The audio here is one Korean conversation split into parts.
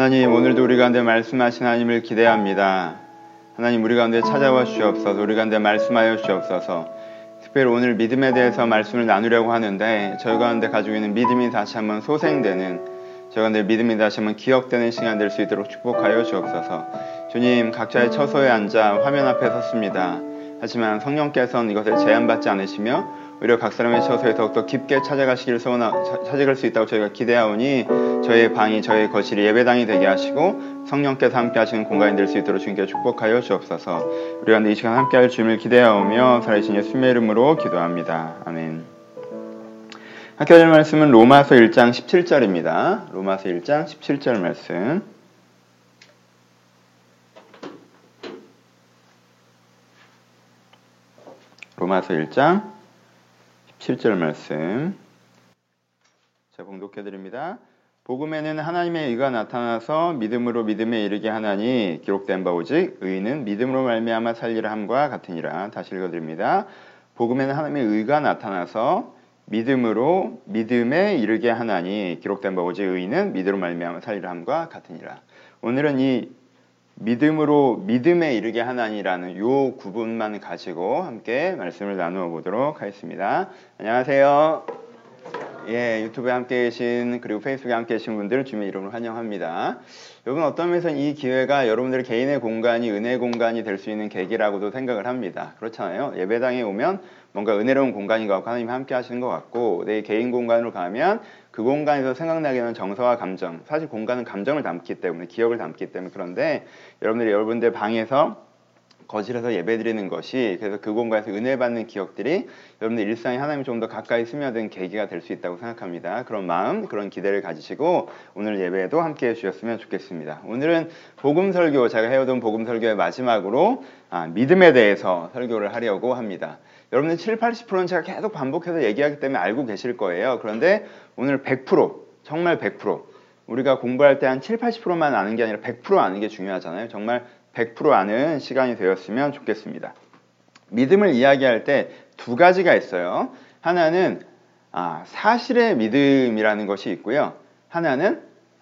하나님, 오늘도 우리 가운데 말씀하신 하나님을 기대합니다. 하나님, 우리 가운데 찾아와 주시옵소서. 우리 가운데 말씀하여 주시옵소서. 특별히 오늘 믿음에 대해서 말씀을 나누려고 하는데 저희 가운데 가지고 있는 믿음이 다시 한번 소생되는, 저희 가운데 믿음이 다시 한번 기억되는 시간 될 수 있도록 축복하여 주옵소서. 주님, 각자의 처소에 앉아 화면 앞에 섰습니다. 하지만 성령께서는 이것을 제한받지 않으시며 오히려 각 사람의 처소에 더욱더 깊게 찾아갈 수 있다고 저희가 기대하오니 저희의 방이, 저희의 거실이 예배당이 되게 하시고 성령께서 함께 하시는 공간이 될 수 있도록 주님께 축복하여 주옵소서. 우리 가운데 이 시간 함께 할 주님을 기대하오며 살아계신 예수님의 이름으로 기도합니다. 아멘. 함께 할 말씀은 로마서 1장 17절입니다. 로마서 1장 17절 말씀. 로마서 1장 17절 말씀 제가 봉독해드립니다. 복음에는 하나님의 의가 나타나서 믿음으로 믿음에 이르게 하나니 기록된 바 오직 의인은 믿음으로 말미암아 살리라 함과 같으니라. 다시 읽어드립니다. 복음에는 하나님의 의가 나타나서 믿음으로 믿음에 이르게 하나니 기록된 바 오직 의인은 믿음으로 말미암아 살리라 함과 같으니라. 오늘은 이 믿음으로 믿음에 이르게 하나니라는 요 구분만 가지고 함께 말씀을 나누어 보도록 하겠습니다. 안녕하세요. 예, 유튜브에 함께 계신 그리고 페이스북에 함께 계신 분들 주님의 이름으로 환영합니다. 여러분, 어떤 면에서 이 기회가 여러분들의 개인의 공간이 은혜의 공간이 될 수 있는 계기라고도 생각을 합니다. 그렇잖아요. 예배당에 오면 뭔가 은혜로운 공간인 것 같고 하나님이 함께 하시는 것 같고, 내 개인 공간으로 가면 그 공간에서 생각나게 하는 정서와 감정, 사실 공간은 감정을 담기 때문에, 기억을 담기 때문에. 그런데 여러분들 방에서 거실에서 예배드리는 것이, 그래서 그 공간에서 은혜 받는 기억들이 여러분들 일상에 하나님이 좀 더 가까이 스며든 계기가 될 수 있다고 생각합니다. 그런 마음, 그런 기대를 가지시고 오늘 예배에도 함께 해주셨으면 좋겠습니다. 오늘은 복음설교, 제가 해오던 복음설교의 마지막으로 믿음에 대해서 설교를 하려고 합니다. 여러분들 70-80%는 제가 계속 반복해서 얘기하기 때문에 알고 계실 거예요. 그런데 오늘 100%, 정말 100%, 우리가 공부할 때 한 70-80%만 아는 게 아니라 100% 아는 게 중요하잖아요. 정말 100% 아는 시간이 되었으면 좋겠습니다. 믿음을 이야기할 때 두 가지가 있어요. 하나는 사실의 믿음이라는 것이 있고요. 하나는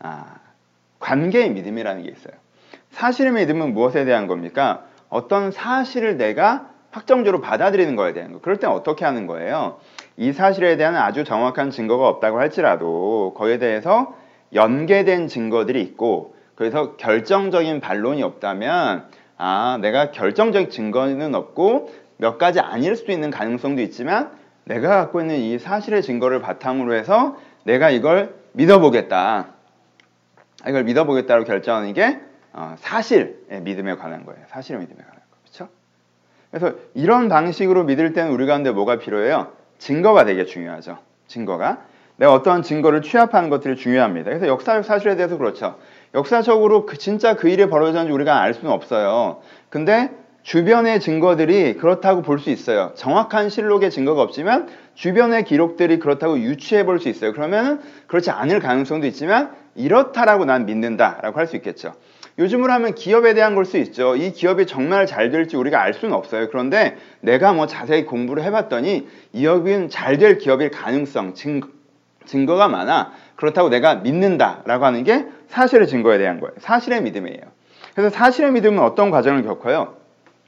관계의 믿음이라는 게 있어요. 사실의 믿음은 무엇에 대한 겁니까? 어떤 사실을 내가 확정적으로 받아들이는 거에 대한 거. 그럴 땐 어떻게 하는 거예요? 이 사실에 대한 아주 정확한 증거가 없다고 할지라도 거기에 대해서 연계된 증거들이 있고, 그래서 결정적인 반론이 없다면 내가 결정적 증거는 없고 몇 가지 아닐 수도 있는 가능성도 있지만 내가 갖고 있는 이 사실의 증거를 바탕으로 해서 내가 이걸 믿어보겠다. 이걸 믿어보겠다고 결정하는 게 사실의 믿음에 관한 거예요. 사실의 믿음에 관한 거. 그렇죠? 그래서 이런 방식으로 믿을 때는 우리 가운데 뭐가 필요해요? 증거가 되게 중요하죠. 증거가. 내가 어떠한 증거를 취합하는 것들이 중요합니다. 그래서 역사적 사실에 대해서 그렇죠. 역사적으로 진짜 그 일이 벌어졌는지 우리가 알 수는 없어요. 근데 주변의 증거들이 그렇다고 볼 수 있어요. 정확한 실록의 증거가 없지만 주변의 기록들이 그렇다고 유추해 볼 수 있어요. 그러면 그렇지 않을 가능성도 있지만 이렇다라고 난 믿는다라고 할 수 있겠죠. 요즘으로 하면 기업에 대한 걸 수 있죠. 이 기업이 정말 잘 될지 우리가 알 수는 없어요. 그런데 내가 자세히 공부를 해봤더니 이 기업은 잘 될 기업일 가능성, 증거가 많아. 그렇다고 내가 믿는다라고 하는 게 사실의 증거에 대한 거예요. 사실의 믿음이에요. 그래서 사실의 믿음은 어떤 과정을 겪어요?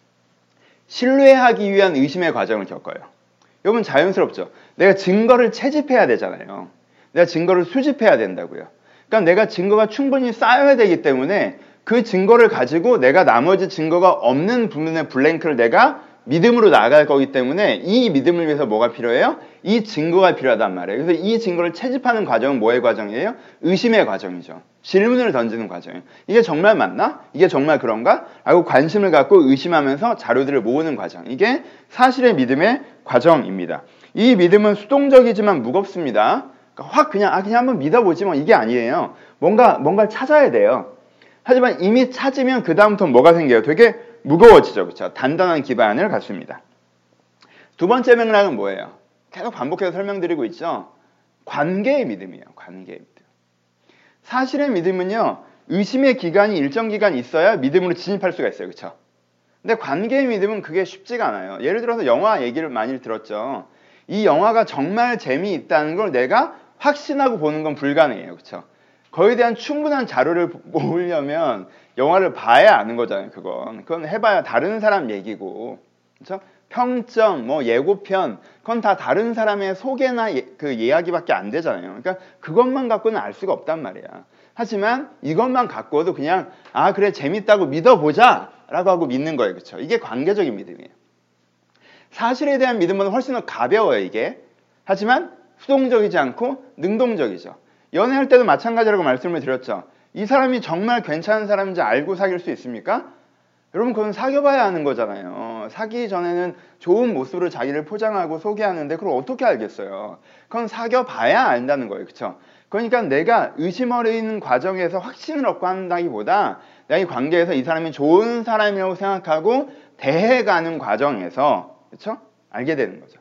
신뢰하기 위한 의심의 과정을 겪어요. 여러분, 자연스럽죠? 내가 증거를 채집해야 되잖아요. 내가 증거를 수집해야 된다고요. 그러니까 내가 증거가 충분히 쌓여야 되기 때문에 그 증거를 가지고 내가 나머지 증거가 없는 부분의 블랭크를 내가 믿음으로 나아갈 거기 때문에 이 믿음을 위해서 뭐가 필요해요? 이 증거가 필요하단 말이에요. 그래서 이 증거를 채집하는 과정은 뭐의 과정이에요? 의심의 과정이죠. 질문을 던지는 과정이에요. 이게 정말 맞나? 이게 정말 그런가? 라고 관심을 갖고 의심하면서 자료들을 모으는 과정. 이게 사실의 믿음의 과정입니다. 이 믿음은 수동적이지만 무겁습니다. 그러니까 확 그냥 한번 믿어보지 뭐, 이게 아니에요. 뭔가를 찾아야 돼요. 하지만 이미 찾으면 그 다음부터 뭐가 생겨요? 되게 무거워지죠. 그렇죠? 단단한 기반을 갖습니다. 두 번째 맥락은 뭐예요? 계속 반복해서 설명드리고 있죠. 관계의 믿음이에요. 관계의 믿음. 사실의 믿음은요, 의심의 기간이 일정 기간 있어야 믿음으로 진입할 수가 있어요. 그렇죠? 근데 관계의 믿음은 그게 쉽지가 않아요. 예를 들어서 영화 얘기를 많이 들었죠. 이 영화가 정말 재미있다는 걸 내가 확신하고 보는 건 불가능해요. 그렇죠? 거기에 대한 충분한 자료를 모으려면 영화를 봐야 아는 거잖아요. 그건 해봐야 다른 사람 얘기고, 그렇죠? 평점, 뭐 예고편, 그건 다 다른 사람의 소개나 그 이야기밖에 안 되잖아요. 그러니까 그것만 갖고는 알 수가 없단 말이야. 하지만 이것만 갖고도 그냥 그래 재밌다고 믿어보자 라고 하고 믿는 거예요. 그렇죠? 이게 관계적인 믿음이에요. 사실에 대한 믿음은 훨씬 더 가벼워요. 이게. 하지만 수동적이지 않고 능동적이죠. 연애할 때도 마찬가지라고 말씀을 드렸죠. 이 사람이 정말 괜찮은 사람인지 알고 사귈 수 있습니까? 여러분 그건 사귀어봐야 하는 거잖아요. 사귀기 전에는 좋은 모습으로 자기를 포장하고 소개하는데 그걸 어떻게 알겠어요? 그건 사귀어봐야 안다는 거예요. 그렇죠? 그러니까 내가 의심 어리는 과정에서 확신을 얻고 한다기보다 내가 이 관계에서 이 사람이 좋은 사람이라고 생각하고 대해가는 과정에서 그렇죠? 알게 되는 거죠.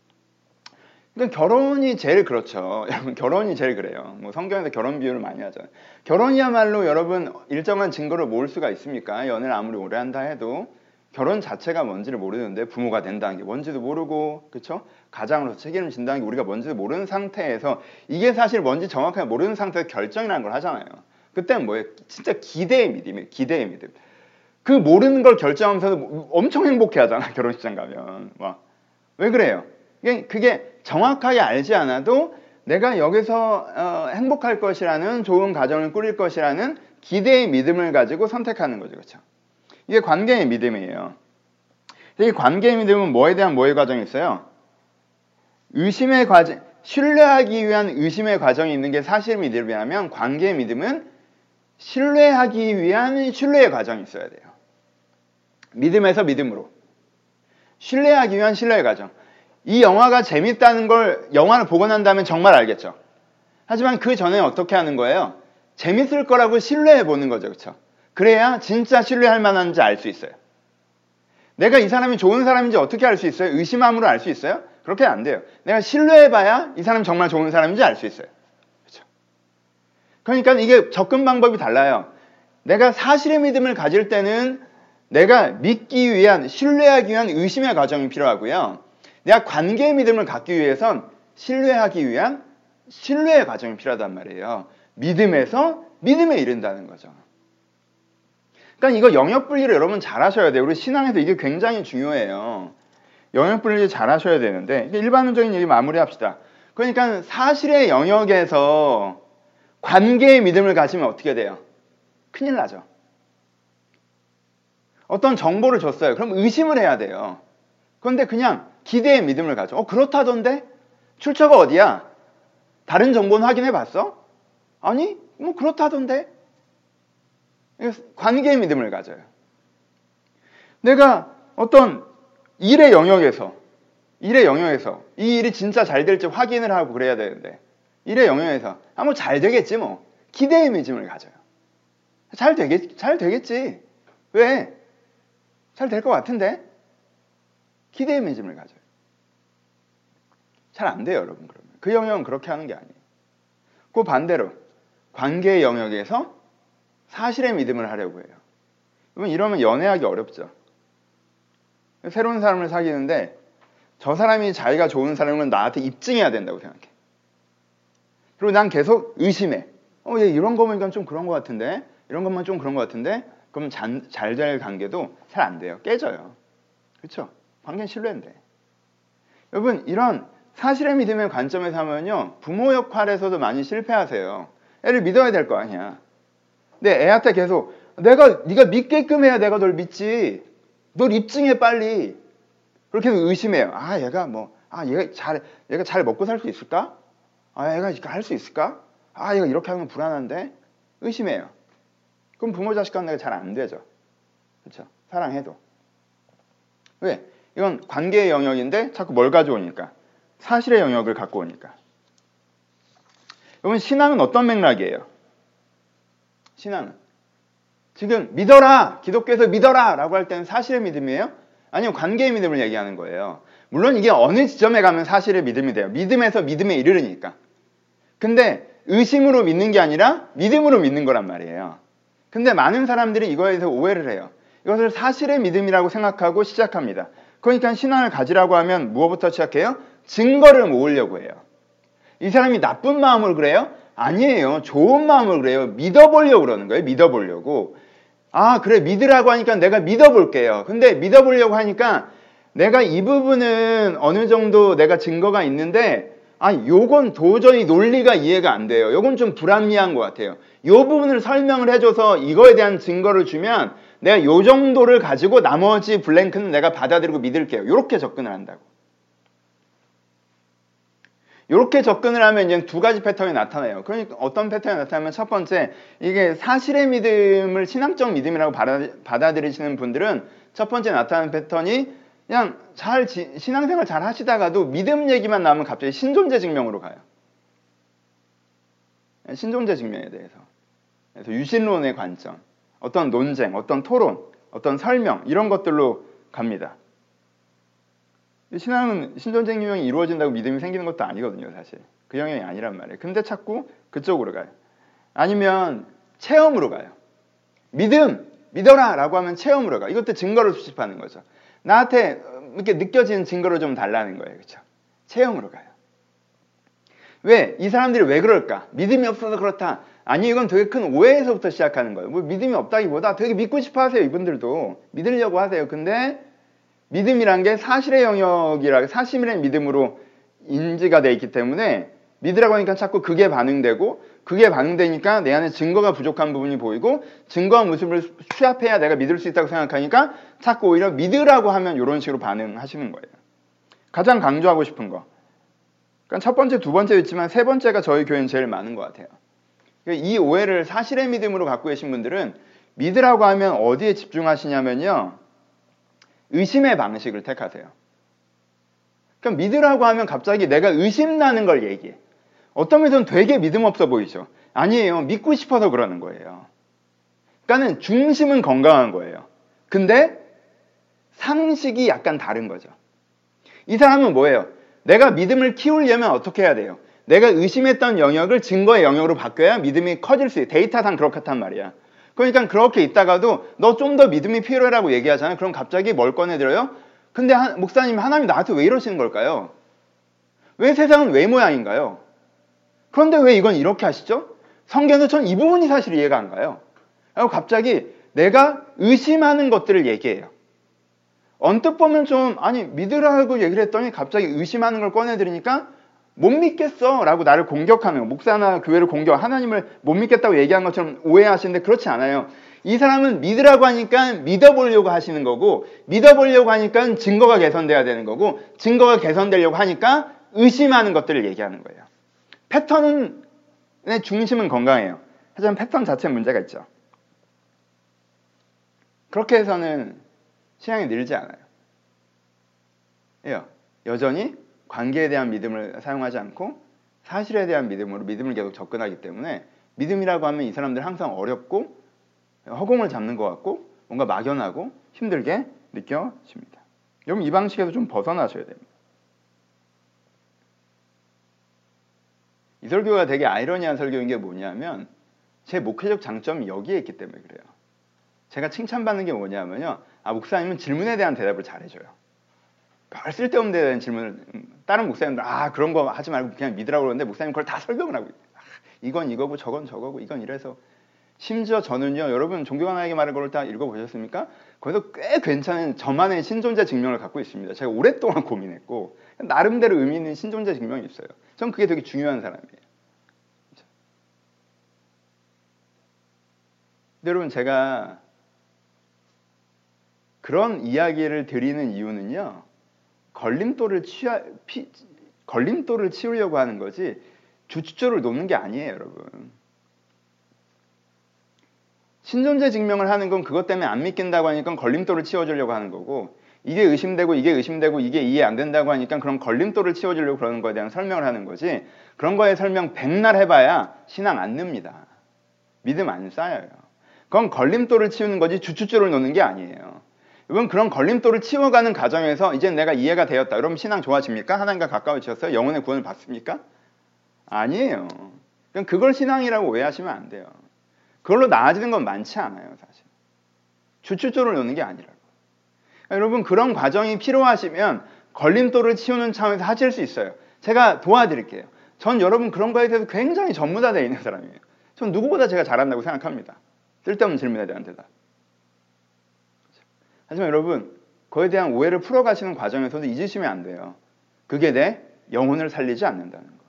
그러니까 결혼이 제일 그렇죠. 여러분 결혼이 제일 그래요. 뭐 성경에서 결혼 비유를 많이 하잖아요. 결혼이야말로 여러분 일정한 증거를 모을 수가 있습니까? 연애를 아무리 오래 한다 해도 결혼 자체가 뭔지를 모르는데 부모가 된다는 게 뭔지도 모르고 그렇죠? 가장으로서 책임을 진다는 게 우리가 뭔지도 모르는 상태에서 이게 사실 뭔지 정확하게 모르는 상태에서 결정이라는 걸 하잖아요. 그때는 뭐예요? 진짜 기대의 믿음이에요. 기대의 믿음. 그 모르는 걸 결정하면서도 엄청 행복해 하잖아. 결혼식장 가면. 왜 그래요? 그게 정확하게 알지 않아도 내가 여기서 행복할 것이라는 좋은 가정을 꾸릴 것이라는 기대의 믿음을 가지고 선택하는 거죠. 그렇죠? 이게 관계의 믿음이에요. 이 관계의 믿음은 뭐에 대한 뭐의 과정이 있어요? 의심의 과정, 신뢰하기 위한 의심의 과정이 있는 게 사실 믿음이라면 관계의 믿음은 신뢰하기 위한 신뢰의 과정이 있어야 돼요. 믿음에서 믿음으로. 신뢰하기 위한 신뢰의 과정. 이 영화가 재밌다는 걸 영화를 보고 난 다음에 정말 알겠죠. 하지만 그 전에 어떻게 하는 거예요? 재밌을 거라고 신뢰해 보는 거죠. 그렇죠? 그래야 진짜 신뢰할 만한지 알 수 있어요. 내가 이 사람이 좋은 사람인지 어떻게 알 수 있어요? 의심함으로 알 수 있어요? 그렇게 안 돼요. 내가 신뢰해봐야 이 사람이 정말 좋은 사람인지 알 수 있어요. 그렇죠? 그러니까 이게 접근 방법이 달라요. 내가 사실의 믿음을 가질 때는 내가 믿기 위한, 신뢰하기 위한 의심의 과정이 필요하고요. 내가 관계의 믿음을 갖기 위해선 신뢰하기 위한 신뢰의 과정이 필요하단 말이에요. 믿음에서 믿음에 이른다는 거죠. 그러니까 이거 영역 분리를 여러분 잘 하셔야 돼요. 우리 신앙에서 이게 굉장히 중요해요. 영역 분리를 잘 하셔야 되는데 일반적인 얘기 마무리합시다. 그러니까 사실의 영역에서 관계의 믿음을 가지면 어떻게 돼요? 큰일 나죠. 어떤 정보를 줬어요. 그럼 의심을 해야 돼요. 그런데 그냥 기대의 믿음을 가져. 그렇다던데? 출처가 어디야? 다른 정보는 확인해 봤어? 아니, 뭐 그렇다던데? 관계의 믿음을 가져요. 내가 어떤 일의 영역에서 이 일이 진짜 잘 될지 확인을 하고 그래야 되는데 일의 영역에서 뭐 잘 되겠지 뭐. 기대의 믿음을 가져요. 잘 되겠지. 왜? 잘 될 것 같은데? 기대의 믿음을 가져요. 잘 안 돼요, 여러분. 그러면 그 영역은 그렇게 하는 게 아니에요. 그 반대로 관계의 영역에서 사실의 믿음을 하려고 해요. 여러분 이러면 연애하기 어렵죠. 새로운 사람을 사귀는데 저 사람이 자기가 좋은 사람은 나한테 입증해야 된다고 생각해. 그리고 난 계속 의심해. 얘 이런 거 보니까 좀 그런 것 같은데, 이런 것만 좀 그런 것 같은데, 그럼 잘 될 관계도 잘 안 돼요. 깨져요. 그렇죠? 관계는 신뢰인데. 여러분 이런 사실의 믿음의 관점에서 하면요, 부모 역할에서도 많이 실패하세요. 애를 믿어야 될 거 아니야. 근데 애한테 계속 네가 믿게끔 해야 내가 널 믿지. 널 입증해 빨리. 그렇게 해서 의심해요. 얘가 잘 먹고 살 수 있을까? 얘가 할 수 있을까? 얘가 이렇게 하면 불안한데? 의심해요. 그럼 부모 자식 관계가 잘 안 되죠. 그렇죠? 사랑해도. 왜? 이건 관계의 영역인데 자꾸 뭘 가져오니까? 사실의 영역을 갖고 오니까. 여러분 신앙은 어떤 맥락이에요? 신앙은 지금 믿어라! 기독교에서 믿어라! 라고 할 때는 사실의 믿음이에요? 아니면 관계의 믿음을 얘기하는 거예요. 물론 이게 어느 지점에 가면 사실의 믿음이 돼요. 믿음에서 믿음에 이르르니까. 근데 의심으로 믿는 게 아니라 믿음으로 믿는 거란 말이에요. 근데 많은 사람들이 이거에 대해서 오해를 해요. 이것을 사실의 믿음이라고 생각하고 시작합니다. 그러니까 신앙을 가지라고 하면 무엇부터 시작해요? 증거를 모으려고 해요. 이 사람이 나쁜 마음으로 그래요? 아니에요. 좋은 마음으로 그래요. 믿어보려고 그러는 거예요. 믿어보려고. 아, 그래, 믿으라고 하니까 내가 믿어볼게요. 근데 믿어보려고 하니까 내가 이 부분은 어느 정도 내가 증거가 있는데, 아, 요건 도저히 논리가 이해가 안 돼요. 요건 좀 불합리한 것 같아요. 요 부분을 설명을 해줘서 이거에 대한 증거를 주면 내가 요 정도를 가지고 나머지 블랭크는 내가 받아들이고 믿을게요. 요렇게 접근을 한다고. 이렇게 접근을 하면 이제 두 가지 패턴이 나타나요. 그러니까 어떤 패턴이 나타나면 첫 번째, 이게 사실의 믿음을 신앙적 믿음이라고 받아들이시는 분들은 첫 번째 나타나는 패턴이 그냥 신앙생활 잘 하시다가도 믿음 얘기만 나오면 갑자기 신존재 증명으로 가요. 신존재 증명에 대해서. 그래서 유신론의 관점, 어떤 논쟁, 어떤 토론, 어떤 설명 이런 것들로 갑니다. 신앙은 신존재 증명이 이루어진다고 믿음이 생기는 것도 아니거든요, 사실. 그 영역이 아니란 말이에요. 근데 자꾸 그쪽으로 가요. 아니면 체험으로 가요. 믿어라! 라고 하면 체험으로 가요. 이것도 증거를 수집하는 거죠. 나한테 이렇게 느껴지는 증거를 좀 달라는 거예요. 그렇죠? 체험으로 가요. 왜? 이 사람들이 왜 그럴까? 믿음이 없어서 그렇다. 아니, 이건 되게 큰 오해에서부터 시작하는 거예요. 뭐 믿음이 없다기보다 되게 믿고 싶어 하세요, 이분들도. 믿으려고 하세요. 근데 믿음이란 게 사실의 영역이라, 사실의 믿음으로 인지가 돼 있기 때문에 믿으라고 하니까 자꾸 그게 반응되고, 그게 반응되니까 내 안에 증거가 부족한 부분이 보이고, 증거와 모습을 취합해야 내가 믿을 수 있다고 생각하니까 자꾸 오히려 믿으라고 하면 이런 식으로 반응하시는 거예요. 가장 강조하고 싶은 거. 그러니까 첫 번째, 두 번째 있지만 세 번째가 저희 교회는 제일 많은 것 같아요. 이 오해를 사실의 믿음으로 갖고 계신 분들은 믿으라고 하면 어디에 집중하시냐면요, 의심의 방식을 택하세요. 그러니까 믿으라고 하면 갑자기 내가 의심나는 걸 얘기해. 어떤 면에서는 되게 믿음 없어 보이죠. 아니에요. 믿고 싶어서 그러는 거예요. 그러니까는 중심은 건강한 거예요. 근데 상식이 약간 다른 거죠. 이 사람은 뭐예요? 내가 믿음을 키우려면 어떻게 해야 돼요? 내가 의심했던 영역을 증거의 영역으로 바뀌어야 믿음이 커질 수 있어요. 데이터상 그렇단 말이야. 그러니까 그렇게 있다가도 너 좀 더 믿음이 필요해라고 얘기하잖아요. 그럼 갑자기 뭘 꺼내들어요? 근데 목사님, 하나님 나한테 왜 이러시는 걸까요? 왜 세상은 왜 모양인가요? 그런데 왜 이건 이렇게 하시죠? 성경에서 전 이 부분이 사실 이해가 안 가요. 그리고 갑자기 내가 의심하는 것들을 얘기해요. 언뜻 보면 좀, 아니, 믿으라고 얘기를 했더니 갑자기 의심하는 걸 꺼내들으니까 못 믿겠어 라고 나를 공격하는 거. 목사나 교회를 공격, 하나님을 못 믿겠다고 얘기한 것처럼 오해하시는데 그렇지 않아요. 이 사람은 믿으라고 하니까 믿어보려고 하시는 거고, 믿어보려고 하니까 증거가 개선돼야 되는 거고, 증거가 개선되려고 하니까 의심하는 것들을 얘기하는 거예요. 패턴의 중심은 건강해요. 하지만 패턴 자체에 문제가 있죠. 그렇게 해서는 신앙이 늘지 않아요. 여전히 관계에 대한 믿음을 사용하지 않고 사실에 대한 믿음으로 믿음을 계속 접근하기 때문에 믿음이라고 하면 이 사람들 항상 어렵고 허공을 잡는 것 같고 뭔가 막연하고 힘들게 느껴집니다. 여러분, 이 방식에서 좀 벗어나셔야 됩니다. 이 설교가 되게 아이러니한 설교인 게 뭐냐면 제 목회적 장점이 여기에 있기 때문에 그래요. 제가 칭찬받는 게 뭐냐면요, 목사님은 질문에 대한 대답을 잘해줘요. 별 쓸데없는 데 대한 질문을, 다른 목사님들 그런 거 하지 말고 그냥 믿으라고 그러는데 목사님 그걸 다 설명을 하고 있어요. 이건 이거고 저건 저거고 이건 이래서. 심지어 저는요, 여러분 존경하나에게 말한 걸 다 읽어보셨습니까? 거기서 꽤 괜찮은 저만의 신존재 증명을 갖고 있습니다. 제가 오랫동안 고민했고 나름대로 의미 있는 신존재 증명이 있어요. 전 그게 되게 중요한 사람이에요. 근데 여러분, 제가 그런 이야기를 드리는 이유는요, 걸림돌을 치우려고 하는 거지 주춧돌을 놓는 게 아니에요, 여러분. 신존재 증명을 하는 건 그것 때문에 안 믿긴다고 하니까 걸림돌을 치워주려고 하는 거고, 이게 의심되고 이게 이해 안 된다고 하니까 그런 걸림돌을 치워주려고 그러는 거에 대한 설명을 하는 거지, 그런 거에 설명 백날 해봐야 신앙 안 늡니다. 믿음 안 쌓여요. 그건 걸림돌을 치우는 거지 주춧돌을 놓는 게 아니에요. 여러분, 그런 걸림돌을 치워가는 과정에서 이제 내가 이해가 되었다. 여러분, 신앙 좋아집니까? 하나님과 가까워지셨어요? 영혼의 구원을 받습니까? 아니에요. 그럼 그걸 신앙이라고 오해하시면 안 돼요. 그걸로 나아지는 건 많지 않아요, 사실. 주춧돌을 놓는 게 아니라고. 여러분, 그런 과정이 필요하시면 걸림돌을 치우는 차원에서 하실 수 있어요. 제가 도와드릴게요. 전 여러분 그런 거에 대해서 굉장히 전문화되어 있는 사람이에요. 전 누구보다 제가 잘한다고 생각합니다. 쓸데없는 질문에 대한 대답. 하지만 여러분, 그거에 대한 오해를 풀어가시는 과정에서도 잊으시면 안 돼요. 그게 내 영혼을 살리지 않는다는 거.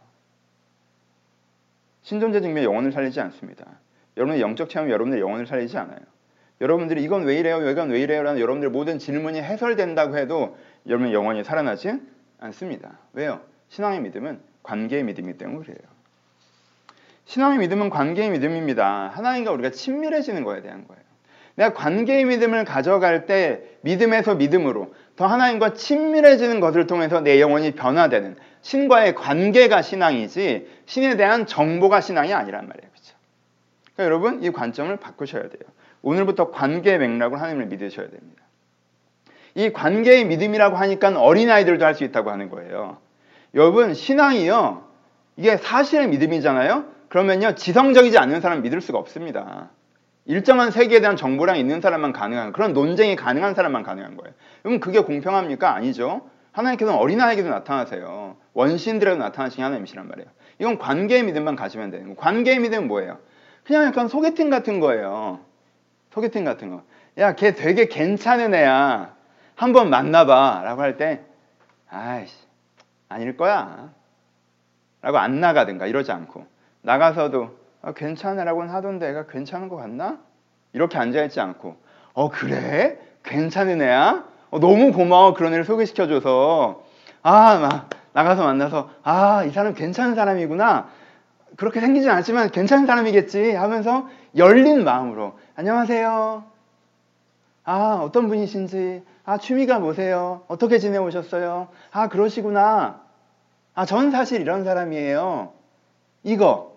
신존재 증명이 영혼을 살리지 않습니다. 여러분의 영적 체험이 여러분의 영혼을 살리지 않아요. 여러분들이 이건 왜 이래요? 이건 왜 이래요? 라는 여러분들의 모든 질문이 해설된다고 해도 여러분의 영혼이 살아나지 않습니다. 왜요? 신앙의 믿음은 관계의 믿음이기 때문에 그래요. 신앙의 믿음은 관계의 믿음입니다. 하나님과 우리가 친밀해지는 거에 대한 거예요. 내가 관계의 믿음을 가져갈 때 믿음에서 믿음으로 더 하나님과 친밀해지는 것을 통해서 내 영혼이 변화되는 신과의 관계가 신앙이지 신에 대한 정보가 신앙이 아니란 말이에요. 그렇죠? 그러니까 여러분 이 관점을 바꾸셔야 돼요. 오늘부터 관계의 맥락으로 하나님을 믿으셔야 됩니다. 이 관계의 믿음이라고 하니까 어린아이들도 할 수 있다고 하는 거예요. 여러분 신앙이요. 이게 사실의 믿음이잖아요. 그러면요. 지성적이지 않는 사람 믿을 수가 없습니다. 일정한 세계에 대한 정보량 있는 사람만 가능한 그런 논쟁이 가능한 사람만 가능한 거예요. 그럼 그게 공평합니까? 아니죠. 하나님께서는 어린아이에게도 나타나세요. 원신들에도 나타나시는 하나님이시란 말이에요. 이건 관계의 믿음만 가지면 되는 거예요. 관계의 믿음은 뭐예요? 그냥 약간 소개팅 같은 거예요. 소개팅 같은 거. 야, 걔 되게 괜찮은 애야. 한번 만나봐. 라고 할 때 아이씨 아닐 거야. 라고 안 나가든가 이러지 않고 나가서도 괜찮은 애라고는 하던데 애가 괜찮은 것 같나? 이렇게 앉아있지 않고 그래? 괜찮은 애야? 너무 고마워 그런 애를 소개시켜줘서 막 나가서 만나서 이 사람 괜찮은 사람이구나 그렇게 생기진 않지만 괜찮은 사람이겠지 하면서 열린 마음으로 안녕하세요. 어떤 분이신지 취미가 뭐세요? 어떻게 지내오셨어요? 그러시구나. 저는 사실 이런 사람이에요. 이거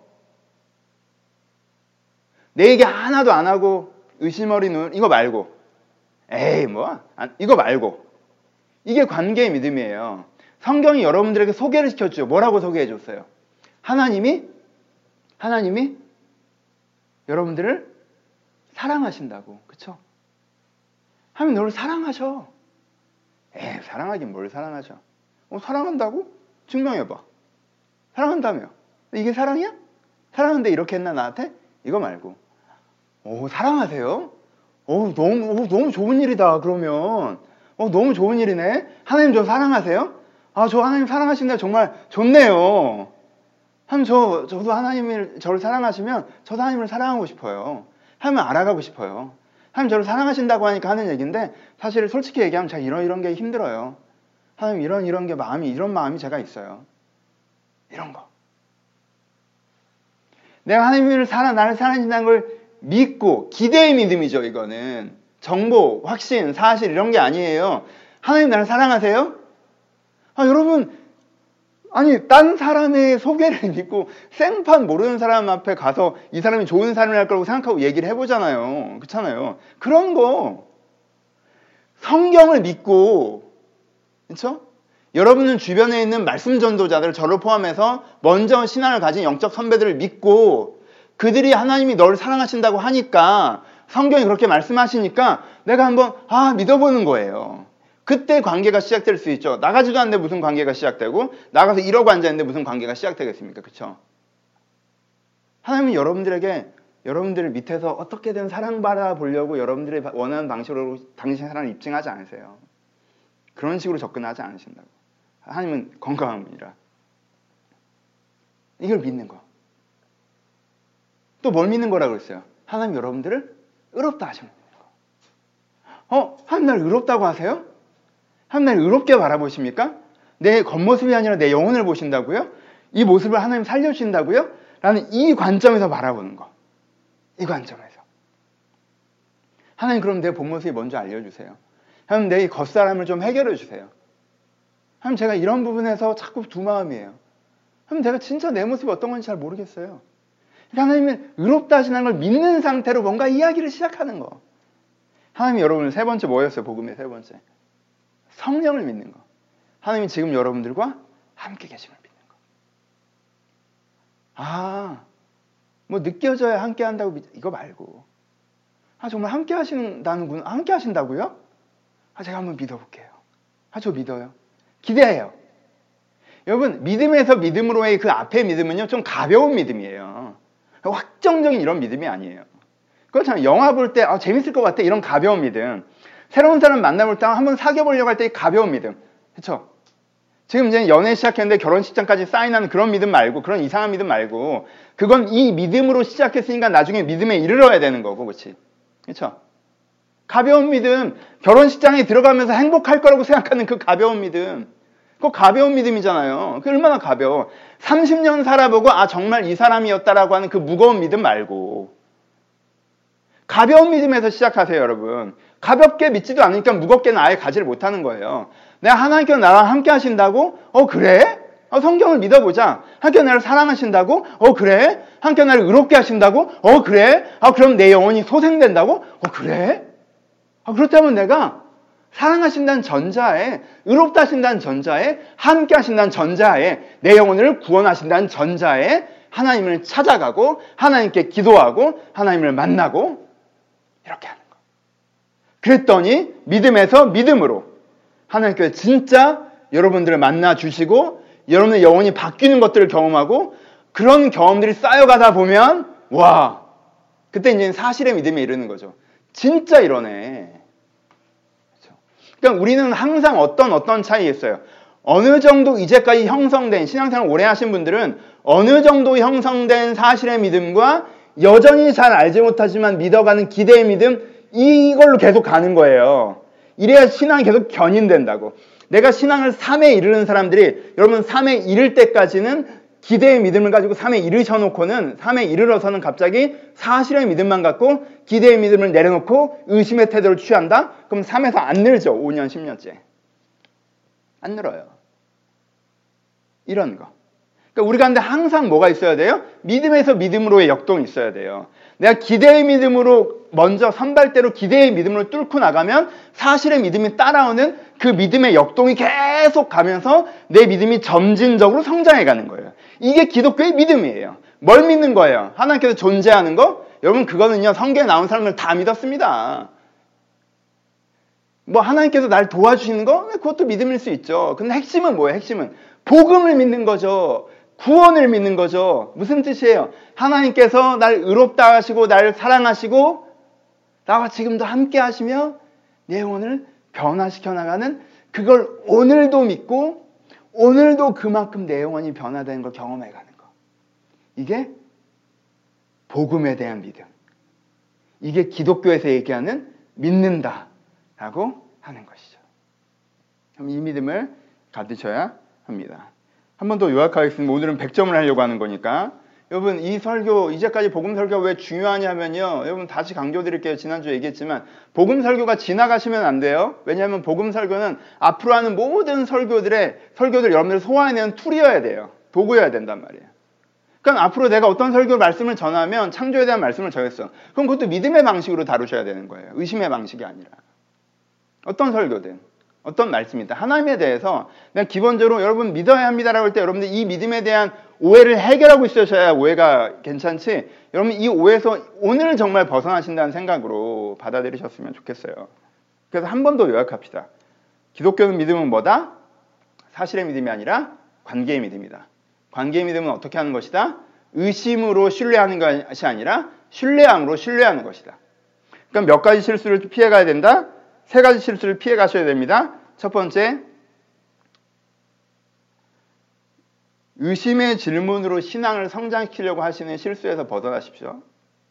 내 얘기 하나도 안 하고 의심 어린 눈 이거 말고 에이 이거 말고 이게 관계의 믿음이에요. 성경이 여러분들에게 소개를 시켰죠. 뭐라고 소개해 줬어요? 하나님이 여러분들을 사랑하신다고. 그쵸? 하나님 너를 사랑하셔. 사랑하긴 뭘 사랑하셔. 사랑한다고? 증명해봐. 사랑한다며. 이게 사랑이야? 사랑하는데 이렇게 했나 나한테? 이거 말고 사랑하세요? 너무 좋은 일이다 그러면 너무 좋은 일이네. 하나님 저 사랑하세요? 저 하나님 사랑하신다 정말 좋네요. 저도 하나님을 저를 사랑하시면 저도 하나님을 사랑하고 싶어요. 하나님을 알아가고 싶어요. 하나님 저를 사랑하신다고 하니까 하는 얘기인데 사실 솔직히 얘기하면 제가 이런 게 힘들어요. 하나님 이런 게 이런 마음이 제가 있어요. 이런 거. 내가 하나님을 나를 사랑하신다는 걸 믿고 기대의 믿음이죠. 이거는 정보, 확신, 사실 이런 게 아니에요. 하나님 나를 사랑하세요? 여러분 딴 사람의 소개를 믿고 생판 모르는 사람 앞에 가서 이 사람이 좋은 사람을 할 거라고 생각하고 얘기를 해보잖아요. 그렇잖아요. 그런 거 성경을 믿고 그렇죠? 여러분은 주변에 있는 말씀 전도자들 저를 포함해서 먼저 신앙을 가진 영적 선배들을 믿고 그들이 하나님이 너를 사랑하신다고 하니까 성경이 그렇게 말씀하시니까 내가 한번 믿어보는 거예요. 그때 관계가 시작될 수 있죠. 나가지도 않는데 무슨 관계가 시작되고 나가서 이러고 앉아있는데 무슨 관계가 시작되겠습니까? 그렇죠? 하나님은 여러분들을 밑에서 어떻게든 사랑받아 보려고 여러분들이 원하는 방식으로 당신의 사랑을 입증하지 않으세요. 그런 식으로 접근하지 않으신다고. 하나님은 건강한 분이라. 이걸 믿는 거. 또 뭘 믿는 거라고 그랬어요? 하나님 여러분들을 의롭다 하시는 거. 하나님 나를 의롭다고 하세요? 하나님 나를 의롭게 바라보십니까? 내 겉모습이 아니라 내 영혼을 보신다고요? 이 모습을 하나님 살려주신다고요? 라는 이 관점에서 바라보는 거. 이 관점에서. 하나님 그럼 내 본 모습이 뭔지 알려주세요. 하나님 내 겉사람을 좀 해결해 주세요. 하나님 제가 이런 부분에서 자꾸 두 마음이에요. 하나님 내가 진짜 내 모습이 어떤 건지 잘 모르겠어요. 그러니까 하나님은 의롭다 하시는 걸 믿는 상태로 뭔가 이야기를 시작하는 거. 하나님이 여러분을 세 번째 뭐였어요? 복음의 세 번째. 성령을 믿는 거. 하나님이 지금 여러분들과 함께 계심을 믿는 거. 느껴져야 함께 한다고 이거 말고. 정말 함께 하신다는구나. 함께 하신다고요? 제가 한번 믿어볼게요. 저 믿어요. 기대해요. 여러분, 믿음에서 믿음으로의 그 앞에 믿음은요, 좀 가벼운 믿음이에요. 확정적인 이런 믿음이 아니에요. 그렇잖아요. 영화 볼 때 재밌을 것 같아, 이런 가벼운 믿음. 새로운 사람 만나볼 때 한번 사귀어보려고 할 때 가벼운 믿음. 그렇죠? 지금 이제 연애 시작했는데 결혼식장까지 사인하는 그런 믿음 말고, 그런 이상한 믿음 말고, 그건 이 믿음으로 시작했으니까 나중에 믿음에 이르러야 되는 거고, 그렇지? 그렇죠? 가벼운 믿음, 결혼식장에 들어가면서 행복할 거라고 생각하는 그 가벼운 믿음, 그거 가벼운 믿음이잖아요. 그게 얼마나 가벼워. 30년 살아보고 정말 이 사람이었다라고 하는 그 무거운 믿음 말고, 가벼운 믿음에서 시작하세요, 여러분. 가볍게 믿지도 않으니까 무겁게는 아예 가지를 못하는 거예요. 내가 하나님께서 나랑 함께 하신다고? 그래? 성경을 믿어보자. 하나님께서 나를 사랑하신다고? 그래? 하나님께서 나를 의롭게 하신다고? 그래? 그럼 내 영혼이 소생된다고? 그래? 그렇다면 내가 사랑하신다는 전자에, 의롭다 하신다는 전자에, 함께 하신다는 전자에, 내 영혼을 구원하신다는 전자에 하나님을 찾아가고, 하나님께 기도하고, 하나님을 만나고, 이렇게 하는 거. 그랬더니 믿음에서 믿음으로 하나님께서 진짜 여러분들을 만나 주시고 여러분의 영혼이 바뀌는 것들을 경험하고, 그런 경험들이 쌓여가다 보면 와, 그때 이제 사실의 믿음에 이르는 거죠. 진짜 이러네. 그렇죠? 그러니까 우리는 항상 어떤 차이 있어요. 어느 정도 이제까지 형성된, 신앙생활 오래 하신 분들은 어느 정도 형성된 사실의 믿음과 여전히 잘 알지 못하지만 믿어가는 기대의 믿음, 이걸로 계속 가는 거예요. 이래야 신앙이 계속 견인된다고. 내가 신앙을 3에 이르는 사람들이, 여러분 3에 이를 때까지는 기대의 믿음을 가지고 3에 이르셔놓고는, 3에 이르러서는 갑자기 사실의 믿음만 갖고 기대의 믿음을 내려놓고 의심의 태도를 취한다? 그럼 3에서 안 늘죠. 5년, 10년째. 안 늘어요. 이런 거. 그러니까 우리가 근데 항상 뭐가 있어야 돼요? 믿음에서 믿음으로의 역동이 있어야 돼요. 내가 기대의 믿음으로 먼저 선발대로 기대의 믿음으로 뚫고 나가면 사실의 믿음이 따라오는 그 믿음의 역동이 계속 가면서 내 믿음이 점진적으로 성장해 가는 거예요. 이게 기독교의 믿음이에요. 뭘 믿는 거예요? 하나님께서 존재하는 거? 여러분, 그거는요, 성경에 나온 사람들 다 믿었습니다. 뭐 하나님께서 날 도와주시는 거? 그것도 믿음일 수 있죠. 근데 핵심은 뭐예요? 핵심은 복음을 믿는 거죠. 구원을 믿는 거죠. 무슨 뜻이에요? 하나님께서 날 의롭다 하시고 날 사랑하시고 나와 지금도 함께 하시며 내 영혼을 변화시켜 나가는, 그걸 오늘도 믿고 오늘도 그만큼 내 영혼이 변화되는 걸 경험해 가는 거. 이게 복음에 대한 믿음. 이게 기독교에서 얘기하는 믿는다라고 하는 것이죠. 그럼 이 믿음을 가지셔야 합니다. 한 번 더 요약하겠습니다. 오늘은 100점을 하려고 하는 거니까. 여러분, 이 설교, 이제까지 복음 설교가 왜 중요하냐면요, 여러분 다시 강조드릴게요. 지난주에 얘기했지만 복음 설교가 지나가시면 안 돼요. 왜냐하면 복음 설교는 앞으로 하는 모든 설교들 여러분들 소화해내는 툴이어야 돼요. 도구여야 된단 말이에요. 그러니까 앞으로 내가 어떤 설교 말씀을 전하면 창조에 대한 말씀을 전했어. 그럼 그것도 믿음의 방식으로 다루셔야 되는 거예요. 의심의 방식이 아니라. 어떤 설교든, 어떤 말씀이다. 하나님에 대해서 그냥 기본적으로 여러분 믿어야 합니다라고 할 때 여러분들 이 믿음에 대한 오해를 해결하고 있으셔야 오해가 괜찮지, 여러분 이 오해에서 오늘 정말 벗어나신다는 생각으로 받아들이셨으면 좋겠어요. 그래서 한 번 더 요약합시다. 기독교는 믿음은 뭐다? 사실의 믿음이 아니라 관계의 믿음이다. 관계의 믿음은 어떻게 하는 것이다? 의심으로 신뢰하는 것이 아니라 신뢰함으로 신뢰하는 것이다. 그럼 몇 가지 실수를 피해가야 된다? 3가지 실수를 피해 가셔야 됩니다. 첫 번째, 의심의 질문으로 신앙을 성장시키려고 하시는 실수에서 벗어나십시오.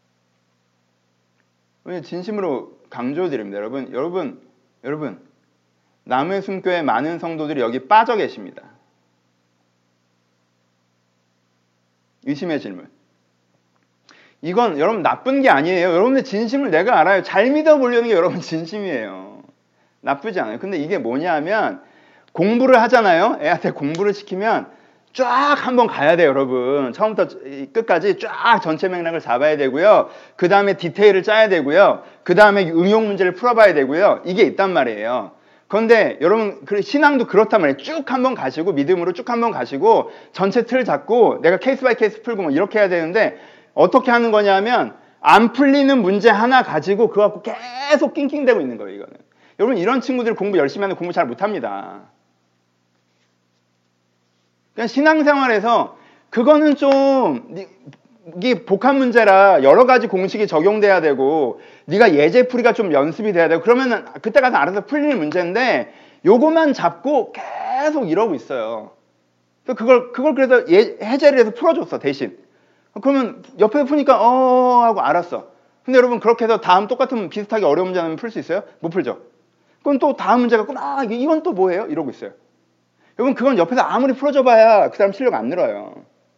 진심으로 강조드립니다. 여러분, 남의 숨교회 많은 성도들이 여기 빠져 계십니다. 의심의 질문. 이건 여러분 나쁜 게 아니에요. 여러분의 진심을 내가 알아요. 잘 믿어보려는 게 여러분 진심이에요. 나쁘지 않아요. 근데 이게 뭐냐 하면, 공부를 하잖아요. 애한테 공부를 시키면 쫙 한번 가야 돼요, 여러분. 처음부터 끝까지 쫙 전체 맥락을 잡아야 되고요. 그 다음에 디테일을 짜야 되고요. 그 다음에 응용 문제를 풀어봐야 되고요. 이게 있단 말이에요. 그런데 여러분, 신앙도 그렇단 말이에요. 쭉 한번 가시고, 믿음으로 쭉 한번 가시고, 전체 틀 잡고 내가 케이스 바이 케이스 풀고 뭐 이렇게 해야 되는데, 어떻게 하는 거냐면 안 풀리는 문제 하나 가지고 그거 갖고 계속 낑낑대고 있는 거예요. 이거는. 여러분, 이런 친구들 공부 열심히 하는 공부 잘 못합니다. 그러니까 신앙생활에서 그거는 좀 이게 복합 문제라 여러 가지 공식이 적용돼야 되고 네가 예제풀이가 좀 연습이 돼야 되고 그러면은 그때 가서 알아서 풀리는 문제인데 요거만 잡고 계속 이러고 있어요. 그걸 그래서 해제를 해서 풀어줬어 대신. 그러면 옆에서 푸니까 하고 알았어. 근데 여러분 그렇게 해서 다음 똑같은 비슷하게 어려운 문제 하면 풀 수 있어요? 못 풀죠. 그럼 또 다음 문제 갖고 이건 또 뭐예요? 이러고 있어요. 여러분 그건 옆에서 아무리 풀어줘봐야 그 사람 실력 안 늘어요.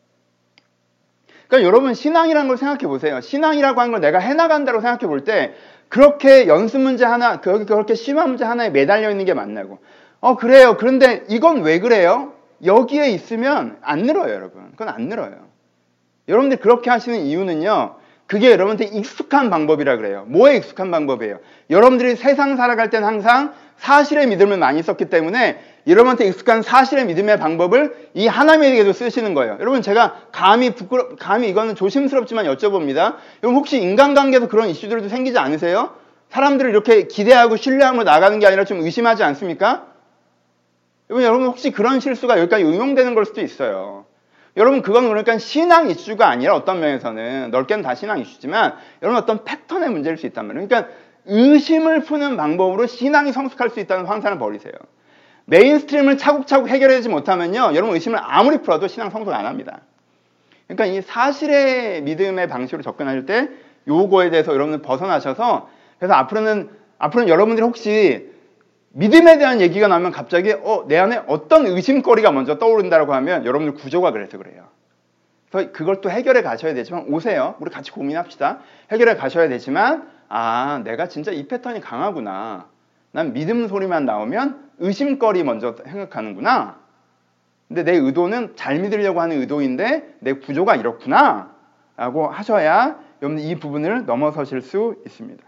그러니까 여러분 신앙이라는 걸 생각해 보세요. 신앙이라고 하는 걸 내가 해나간다고 생각해 볼 때 그렇게 연습 문제 하나 그렇게 심한 문제 하나에 매달려 있는 게 맞냐고. 그래요. 그런데 이건 왜 그래요? 여기에 있으면 안 늘어요 여러분. 그건 안 늘어요. 여러분들 그렇게 하시는 이유는요. 그게 여러분한테 익숙한 방법이라 그래요. 뭐에 익숙한 방법이에요? 여러분들이 세상 살아갈 때는 항상 사실의 믿음을 많이 썼기 때문에 여러분한테 익숙한 사실의 믿음의 방법을 이 하나님에게도 쓰시는 거예요. 여러분 제가 감히 이거는 조심스럽지만 여쭤봅니다. 여러분 혹시 인간관계에서 그런 이슈들도 생기지 않으세요? 사람들을 이렇게 기대하고 신뢰하고 나가는 게 아니라 좀 의심하지 않습니까? 여러분 혹시 그런 실수가 여기까지 응용되는 걸 수도 있어요. 여러분 그건 그러니까 신앙 이슈가 아니라 어떤 면에서는 넓게는 다 신앙 이슈지만 여러분 어떤 패턴의 문제일 수 있단 말이에요. 그러니까 의심을 푸는 방법으로 신앙이 성숙할 수 있다는 환상을 버리세요. 메인스트림을 차곡차곡 해결하지 못하면요. 여러분 의심을 아무리 풀어도 신앙 성숙 안 합니다. 그러니까 이 사실의 믿음의 방식으로 접근할 때 요거에 대해서 여러분들 벗어나셔서 그래서 앞으로는 여러분들이 혹시 믿음에 대한 얘기가 나오면 갑자기 내 안에 어떤 의심거리가 먼저 떠오른다고 하면 여러분들 구조가 그래서 그래요. 그래서 그걸 또 해결해 가셔야 되지만 오세요. 우리 같이 고민합시다. 해결해 가셔야 되지만 내가 진짜 이 패턴이 강하구나. 난 믿음 소리만 나오면 의심거리 먼저 생각하는구나. 근데 내 의도는 잘 믿으려고 하는 의도인데 내 구조가 이렇구나. 라고 하셔야 여러분들 이 부분을 넘어서실 수 있습니다.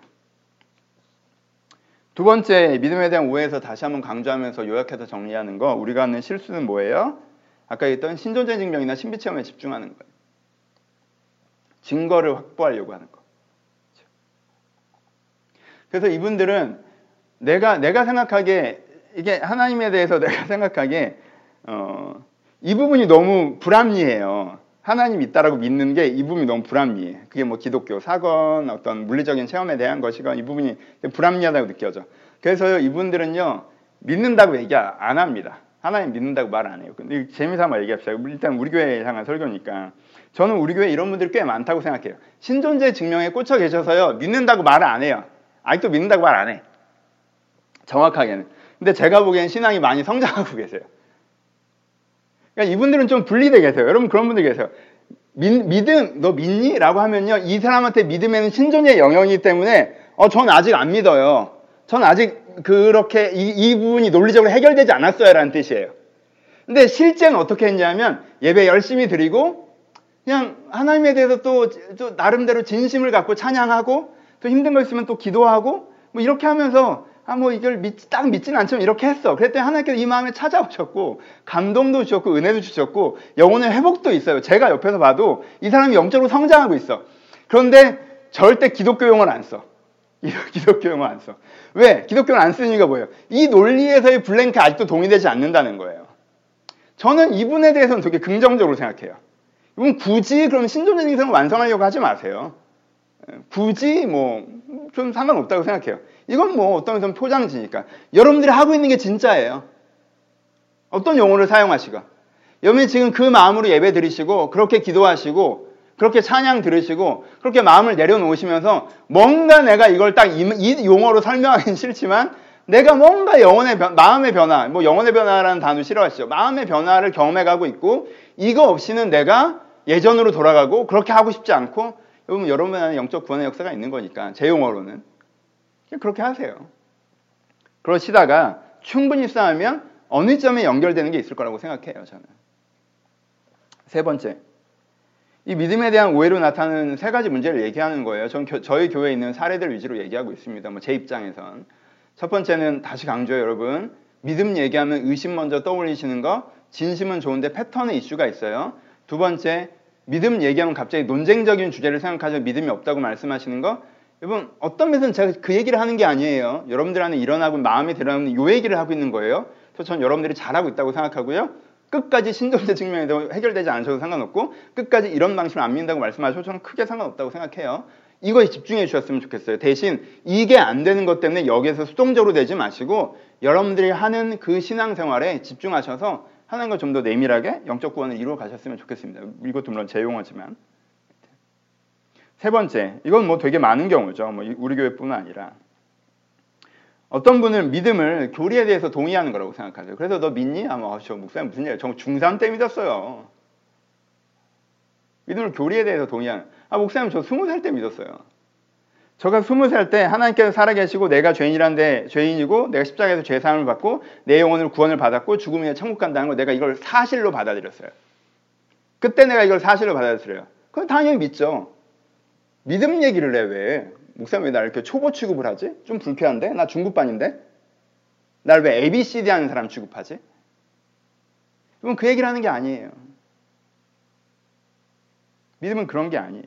두 번째, 믿음에 대한 오해에서 다시 한번 강조하면서 요약해서 정리하는 거, 우리가 하는 실수는 뭐예요? 아까 얘기했던 신존재 증명이나 신비체험에 집중하는 거예요. 증거를 확보하려고 하는 거. 그래서 이분들은 내가 생각하기에 이게 하나님에 대해서 내가 생각하기에 이 부분이 너무 불합리해요. 하나님 있다라고 믿는 게 이 부분이 너무 불합리해. 그게 뭐 기독교 사건 어떤 물리적인 체험에 대한 것이건 이 부분이 불합리하다고 느껴져. 그래서 이분들은요 믿는다고 얘기 안 합니다. 하나님 믿는다고 말 안 해요. 근데 재미삼아 얘기합시다. 일단 우리 교회에 향한 설교니까 저는 우리 교회에 이런 분들이 꽤 많다고 생각해요. 신존재 증명에 꽂혀 계셔서요 믿는다고 말을 안 해요. 아직도 믿는다고 말 안 해. 정확하게는. 근데 제가 보기엔 신앙이 많이 성장하고 계세요. 그러니까 이분들은 좀 분리되어 계세요. 여러분 그런 분들 계세요. 믿음, 너 믿니? 라고 하면요. 이 사람한테 믿음에는 신존의 영역이기 때문에 전 아직 안 믿어요. 전 아직 그렇게 이 부분이 논리적으로 해결되지 않았어요. 라는 뜻이에요. 근데 실제는 어떻게 했냐면 예배 열심히 드리고 그냥 하나님에 대해서 또 나름대로 진심을 갖고 찬양하고 또 힘든 거 있으면 또 기도하고 뭐 이렇게 하면서 이걸 딱 믿지는 않지만 이렇게 했어. 그랬더니 하나님께서 이 마음에 찾아오셨고 감동도 주셨고 은혜도 주셨고 영혼의 회복도 있어요. 제가 옆에서 봐도 이 사람이 영적으로 성장하고 있어. 그런데 절대 기독교 용어를 안 써. 기독교 용어 안 써. 왜? 기독교를 안 쓰는 이유가 뭐예요? 이 논리에서의 블랭크에 아직도 동의되지 않는다는 거예요. 저는 이분에 대해서는 되게 긍정적으로 생각해요. 이분 굳이 그럼 신존의 인생을 완성하려고 하지 마세요. 굳이 좀 상관없다고 생각해요. 이건 어떤 면에서는 포장지니까. 여러분들이 하고 있는 게 진짜예요. 어떤 용어를 사용하시고. 여러분이 지금 그 마음으로 예배 드리시고 그렇게 기도하시고 그렇게 찬양 들으시고 그렇게 마음을 내려놓으시면서 뭔가 내가 이걸 딱 이 용어로 설명하기는 싫지만 내가 뭔가 마음의 변화, 영혼의 변화라는 단어 싫어하시죠. 마음의 변화를 경험해가고 있고 이거 없이는 내가 예전으로 돌아가고 그렇게 하고 싶지 않고 여러분 안에 영적 구원의 역사가 있는 거니까 제 용어로는 그렇게 하세요. 그러시다가 충분히 쌓으면 어느 점에 연결되는 게 있을 거라고 생각해요. 저는. 세 번째, 이 믿음에 대한 오해로 나타나는 세 가지 문제를 얘기하는 거예요. 저희 교회에 있는 사례들 위주로 얘기하고 있습니다. 제 입장에선. 첫 번째는 다시 강조해요. 여러분. 믿음 얘기하면 의심 먼저 떠올리시는 거, 진심은 좋은데 패턴의 이슈가 있어요. 두 번째, 믿음 얘기하면 갑자기 논쟁적인 주제를 생각하셔서 믿음이 없다고 말씀하시는 거. 여러분 어떤 면에서는 제가 그 얘기를 하는 게 아니에요. 여러분들 안에 일어나고 마음에 드러나는 요 얘기를 하고 있는 거예요. 그래서 전 여러분들이 잘하고 있다고 생각하고요. 끝까지 신존재 증명에도 해결되지 않으셔도 상관없고 끝까지 이런 방식을 안 믿는다고 말씀하셔도 저는 크게 상관없다고 생각해요. 이거에 집중해 주셨으면 좋겠어요. 대신 이게 안 되는 것 때문에 여기에서 수동적으로 되지 마시고 여러분들이 하는 그 신앙생활에 집중하셔서 하나님과 좀 더 내밀하게 영적 구원을 이루어 가셨으면 좋겠습니다. 이것도 물론 제 용어지만. 세 번째, 이건 뭐 되게 많은 경우죠. 뭐 우리 교회뿐만 아니라 어떤 분은 믿음을 교리에 대해서 동의하는 거라고 생각하세요. 그래서 너 믿니? 아마 저 목사님 무슨 얘기야? 저 중3 때 믿었어요. 믿음을 교리에 대해서 동의하는. 목사님 저 20살 때 믿었어요. 저가 20살 때 하나님께서 살아계시고 내가 죄인이고 내가 십자가에서 죄사함을 받고 내 영혼을 구원을 받았고 죽음 후에 천국 간다는 걸 내가 이걸 사실로 받아들였어요. 그때 내가 이걸 사실로 받아들였어요. 그럼 당연히 믿죠. 믿음 얘기를 해 왜? 목사님 왜 나 이렇게 초보 취급을 하지? 좀 불쾌한데? 나 중급반인데? 날 왜 ABCD 하는 사람 취급하지? 그럼 그 얘기를 하는 게 아니에요. 믿음은 그런 게 아니에요.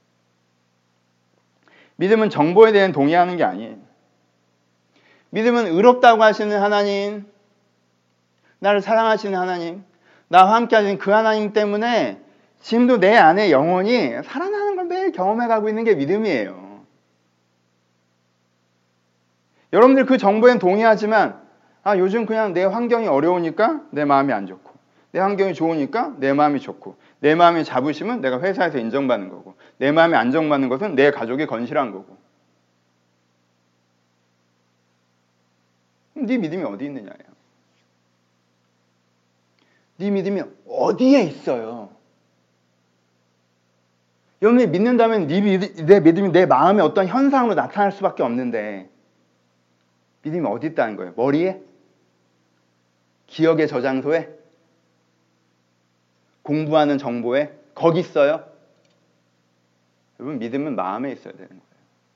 믿음은 정보에 대한 동의하는 게 아니에요. 믿음은 의롭다고 하시는 하나님, 나를 사랑하시는 하나님, 나와 함께 하시는 그 하나님 때문에 지금도 내 안에 영혼이 살아나는 걸 매일 경험해가고 있는 게 믿음이에요. 여러분들 그 정보엔 동의하지만 요즘 그냥 내 환경이 어려우니까 내 마음이 안 좋고 내 환경이 좋으니까 내 마음이 좋고 내 마음이 잡으시면 내가 회사에서 인정받는 거고 내 마음이 안정받는 것은 내 가족이 건실한 거고 그럼 네 믿음이 어디 있느냐예요. 네 믿음이 어디에 있어요. 여러분이 믿는다면 내 믿음이 내 마음의 어떤 현상으로 나타날 수밖에 없는데 믿음이 어디 있다는 거예요? 머리에? 기억의 저장소에? 공부하는 정보에? 거기 있어요? 여러분 믿음은 마음에 있어야 되는 거예요.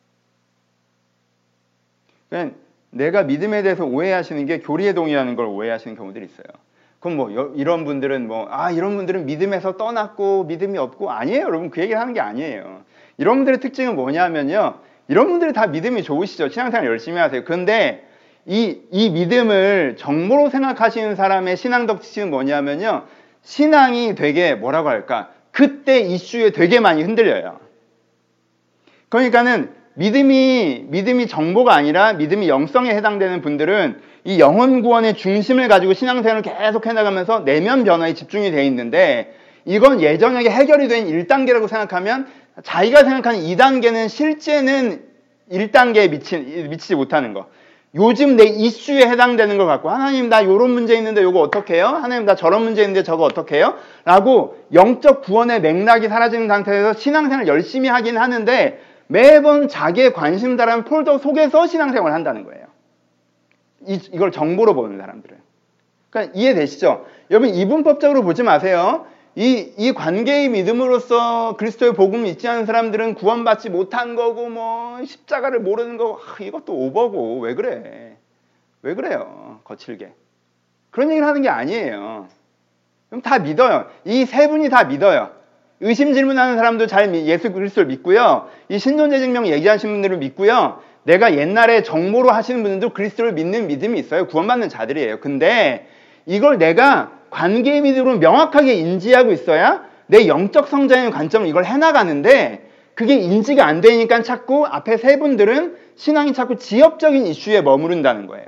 그러니까 내가 믿음에 대해서 오해하시는 게 교리에 동의하는 걸 오해하시는 경우들이 있어요. 그럼 뭐 이런 분들은 이런 분들은 믿음에서 떠났고 믿음이 없고 아니에요. 여러분 그 얘기를 하는 게 아니에요. 이런 분들의 특징은 뭐냐면요. 이런 분들이 다 믿음이 좋으시죠. 신앙생활 열심히 하세요. 그런데 이 믿음을 정보로 생각하시는 사람의 신앙 덕칙은 뭐냐면요. 신앙이 되게 뭐라고 할까? 그때 이슈에 되게 많이 흔들려요. 그러니까는 믿음이 정보가 아니라 믿음이 영성에 해당되는 분들은 이 영혼 구원의 중심을 가지고 신앙생활을 계속 해나가면서 내면 변화에 집중이 되어 있는데 이건 예정하게 해결이 된 1단계라고 생각하면 자기가 생각하는 2단계는 실제는 1단계에 미치지 못하는 거. 요즘 내 이슈에 해당되는 걸 갖고 하나님 나 요런 문제 있는데 요거 어떻게 해요? 하나님 나 저런 문제 있는데 저거 어떻게 해요? 라고 영적 구원의 맥락이 사라지는 상태에서 신앙생활을 열심히 하긴 하는데 매번 자기의 관심사라는 폴더 속에서 신앙생활을 한다는 거예요. 이걸 정보로 보는 사람들은. 그러니까 이해되시죠? 여러분 이분법적으로 보지 마세요. 이 관계의 믿음으로써 그리스도의 복음을 믿지 않은 사람들은 구원받지 못한 거고 십자가를 모르는 거고 이것도 오버고 왜 그래? 왜 그래요? 거칠게. 그런 얘기를 하는 게 아니에요. 그럼 다 믿어요. 이 세 분이 다 믿어요. 의심 질문하는 사람도 잘 예수 그리스도를 믿고요. 이 신존재 증명 얘기하시는 분들을 믿고요. 내가 옛날에 정보로 하시는 분들도 그리스도를 믿는 믿음이 있어요. 구원받는 자들이에요. 근데 이걸 내가 관계의 믿음으로 명확하게 인지하고 있어야 내 영적 성장의 관점으로 이걸 해나가는데 그게 인지가 안 되니까 자꾸 앞에 세 분들은 신앙이 자꾸 지엽적인 이슈에 머무른다는 거예요.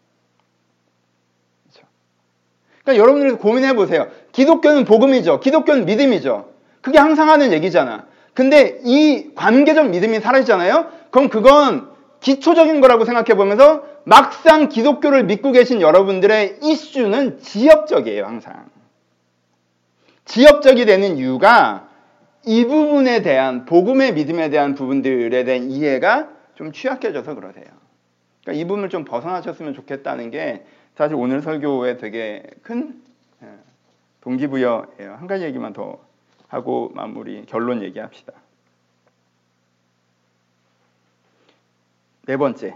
그렇죠? 그러니까 여러분들이 고민해 보세요. 기독교는 복음이죠. 기독교는 믿음이죠. 그게 항상 하는 얘기잖아. 근데 이 관계적 믿음이 사라지잖아요. 그럼 그건 기초적인 거라고 생각해 보면서 막상 기독교를 믿고 계신 여러분들의 이슈는 지엽적이에요. 항상. 지엽적이 되는 이유가 이 부분에 대한 복음의 믿음에 대한 부분들에 대한 이해가 좀 취약해져서 그러세요. 그러니까 이 부분을 좀 벗어나셨으면 좋겠다는 게 사실 오늘 설교에 되게 큰 동기부여예요. 한 가지 얘기만 더 하고 마무리 결론 얘기합시다. 네 번째.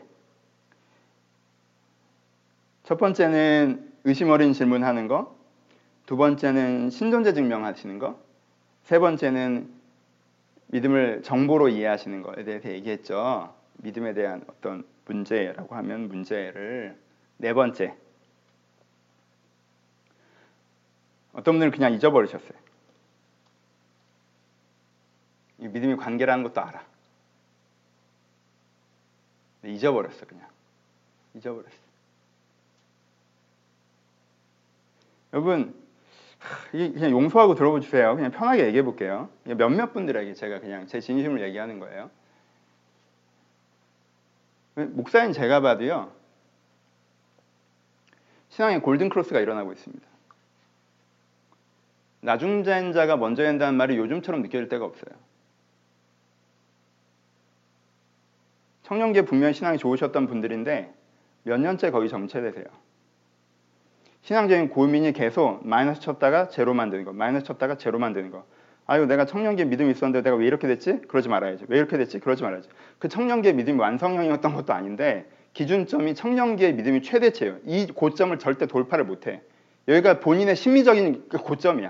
첫 번째는 의심 어린 질문하는 거. 두 번째는 신존재 증명하시는 거. 세 번째는 믿음을 정보로 이해하시는 거에 대해서 얘기했죠. 믿음에 대한 어떤 문제라고 하면 문제를. 네 번째. 어떤 분들은 그냥 잊어버리셨어요. 이 믿음이 관계라는 것도 알아. 잊어버렸어, 그냥. 잊어버렸어. 여러분, 이게 그냥 용서하고 들어봐 주세요. 그냥 편하게 얘기해 볼게요. 몇몇 분들에게 제가 그냥 제 진심을 얘기하는 거예요. 목사님 제가 봐도요, 신앙의 골든크로스가 일어나고 있습니다. 나중된 자가 먼저 한다는 말이 요즘처럼 느껴질 때가 없어요. 청년기에 분명히 신앙이 좋으셨던 분들인데 몇 년째 거의 정체되세요. 신앙적인 고민이 계속 마이너스 쳤다가 제로 만드는 거, 마이너스 쳤다가 제로 만드는 거. 아유, 내가 청년기에 믿음이 있었는데 내가 왜 이렇게 됐지? 그러지 말아야지. 왜 이렇게 됐지? 그러지 말아야지. 그 청년기의 믿음이 완성형이었던 것도 아닌데 기준점이 청년기의 믿음이 최대치예요. 이 고점을 절대 돌파를 못해. 여기가 본인의 심리적인 그 고점이야.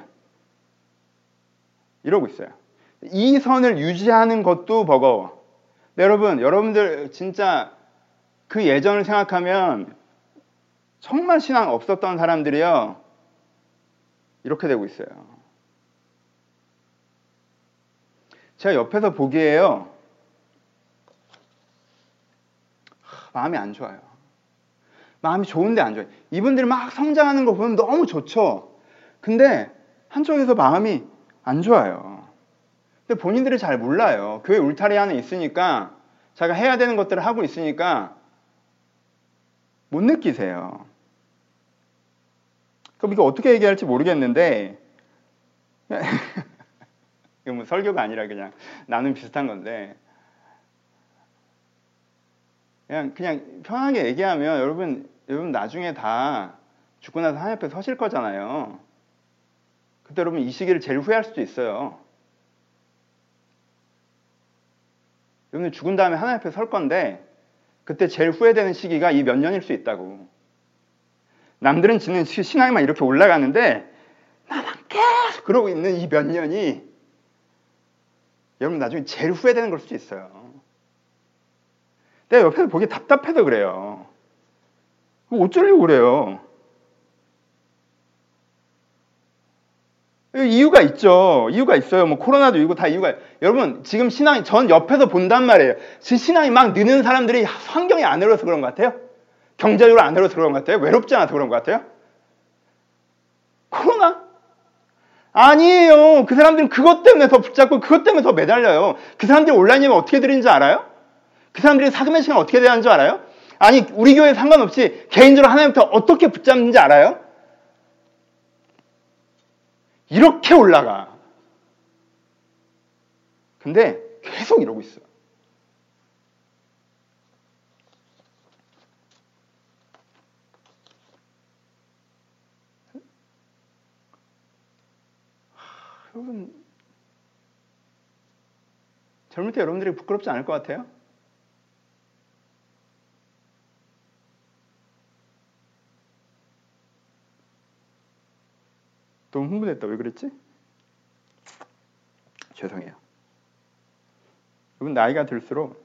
이러고 있어요. 이 선을 유지하는 것도 버거워. 여러분들 진짜 그 예전을 생각하면 정말 신앙 없었던 사람들이요. 이렇게 되고 있어요. 제가 옆에서 보기에요. 마음이 안 좋아요. 마음이 좋은데 안 좋아요. 이분들이 막 성장하는 거 보면 너무 좋죠. 근데 한쪽에서 마음이 안 좋아요. 근데 본인들이 잘 몰라요. 교회 울타리 안에 있으니까 자기가 해야 되는 것들을 하고 있으니까 못 느끼세요. 그럼 이거 어떻게 얘기할지 모르겠는데 이거 뭐 설교가 아니라 그냥 나는 비슷한 건데 그냥 편하게 얘기하면 여러분 나중에 다 죽고 나서 하나님 앞에 서실 거잖아요. 그때 여러분 이 시기를 제일 후회할 수도 있어요. 여러분 죽은 다음에 하나님 앞에 설 건데 그때 제일 후회되는 시기가 이 몇 년일 수 있다고. 남들은 지는 신앙이만 이렇게 올라가는데 나만 계속 그러고 있는 이 몇 년이 여러분 나중에 제일 후회되는 걸 수도 있어요. 내가 옆에서 보기 답답해서 그래요. 어쩌려고 그래요. 이유가 있죠. 이유가 있어요. 뭐 코로나도 이유고 다 이유가. 여러분 지금 신앙이 전 옆에서 본단 말이에요. 지금 신앙이 막 느는 사람들이 환경이 안 어려워서 그런 것 같아요. 경제적으로 안 어려워서 그런 것 같아요. 외롭지 않아서 그런 것 같아요. 코로나? 아니에요. 그 사람들은 그것 때문에 더 붙잡고 그것 때문에 더 매달려요. 그 사람들이 온라인 예배 어떻게 드리는지 알아요? 그 사람들이 사금의 시간 어떻게 돼야 하는 줄 알아요? 아니 우리 교회 상관없이 개인적으로 하나님부터 어떻게 붙잡는지 알아요? 이렇게 올라가. 근데 계속 이러고 있어요. 여러분 젊을 때 여러분들이 부끄럽지 않을 것 같아요? 너무 흥분했다. 왜 그랬지? 죄송해요. 여러분 나이가 들수록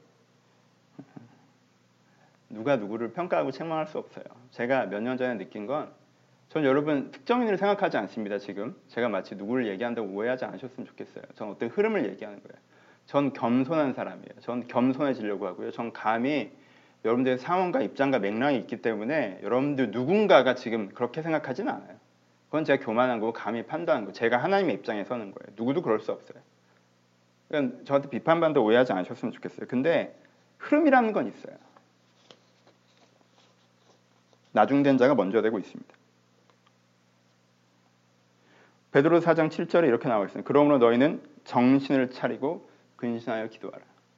누가 누구를 평가하고 책망할 수 없어요. 제가 몇 년 전에 느낀 건 전 여러분 특정인을 생각하지 않습니다. 지금 제가 마치 누구를 얘기한다고 오해하지 않으셨으면 좋겠어요. 전 어떤 흐름을 얘기하는 거예요. 전 겸손한 사람이에요. 전 겸손해지려고 하고요. 전 감히 여러분들의 상황과 입장과 맥락이 있기 때문에 여러분들 누군가가 지금 그렇게 생각하지는 않아요. 그건 제가 교만한 거고 감히 판단한 거. 제가 하나님의 입장에 서는 거예요. 누구도 그럴 수 없어요. 그러니까 저한테 비판받는다 오해하지 않으셨으면 좋겠어요. 근데 흐름이라는 건 있어요. 나중된 자가 먼저 되고 있습니다. 베드로 4장 7절에 이렇게 나와 있습니다. 그러므로 너희는 정신을 차리고 근신하여 기도하라.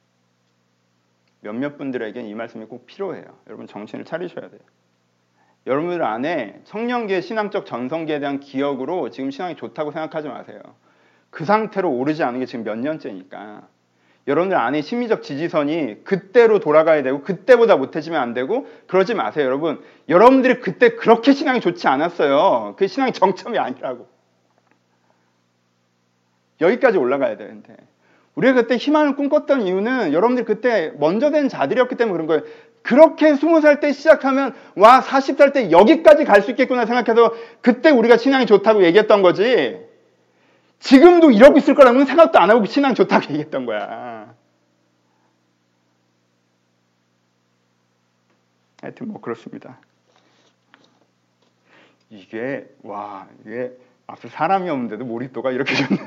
몇몇 분들에겐 이 말씀이 꼭 필요해요. 여러분 정신을 차리셔야 돼요. 여러분들 안에 청년기의 신앙적 전성기에 대한 기억으로 지금 신앙이 좋다고 생각하지 마세요. 그 상태로 오르지 않은 게 지금 몇 년째니까. 여러분들 안에 심리적 지지선이 그때로 돌아가야 되고 그때보다 못해지면 안 되고 그러지 마세요. 여러분들이 그때 그렇게 신앙이 좋지 않았어요. 그 신앙이 정점이 아니라고. 여기까지 올라가야 되는데 우리가 그때 희망을 꿈꿨던 이유는 여러분들이 그때 먼저 된 자들이었기 때문에 그런 거예요. 그렇게 20살 때 시작하면 40살 때 여기까지 갈 수 있겠구나 생각해서 그때 우리가 신앙이 좋다고 얘기했던 거지, 지금도 이러고 있을 거라고는 생각도 안 하고 신앙 좋다고 얘기했던 거야. 하여튼 뭐 그렇습니다. 이게 앞서 사람이 없는데도 몰입도가 이렇게 좋네.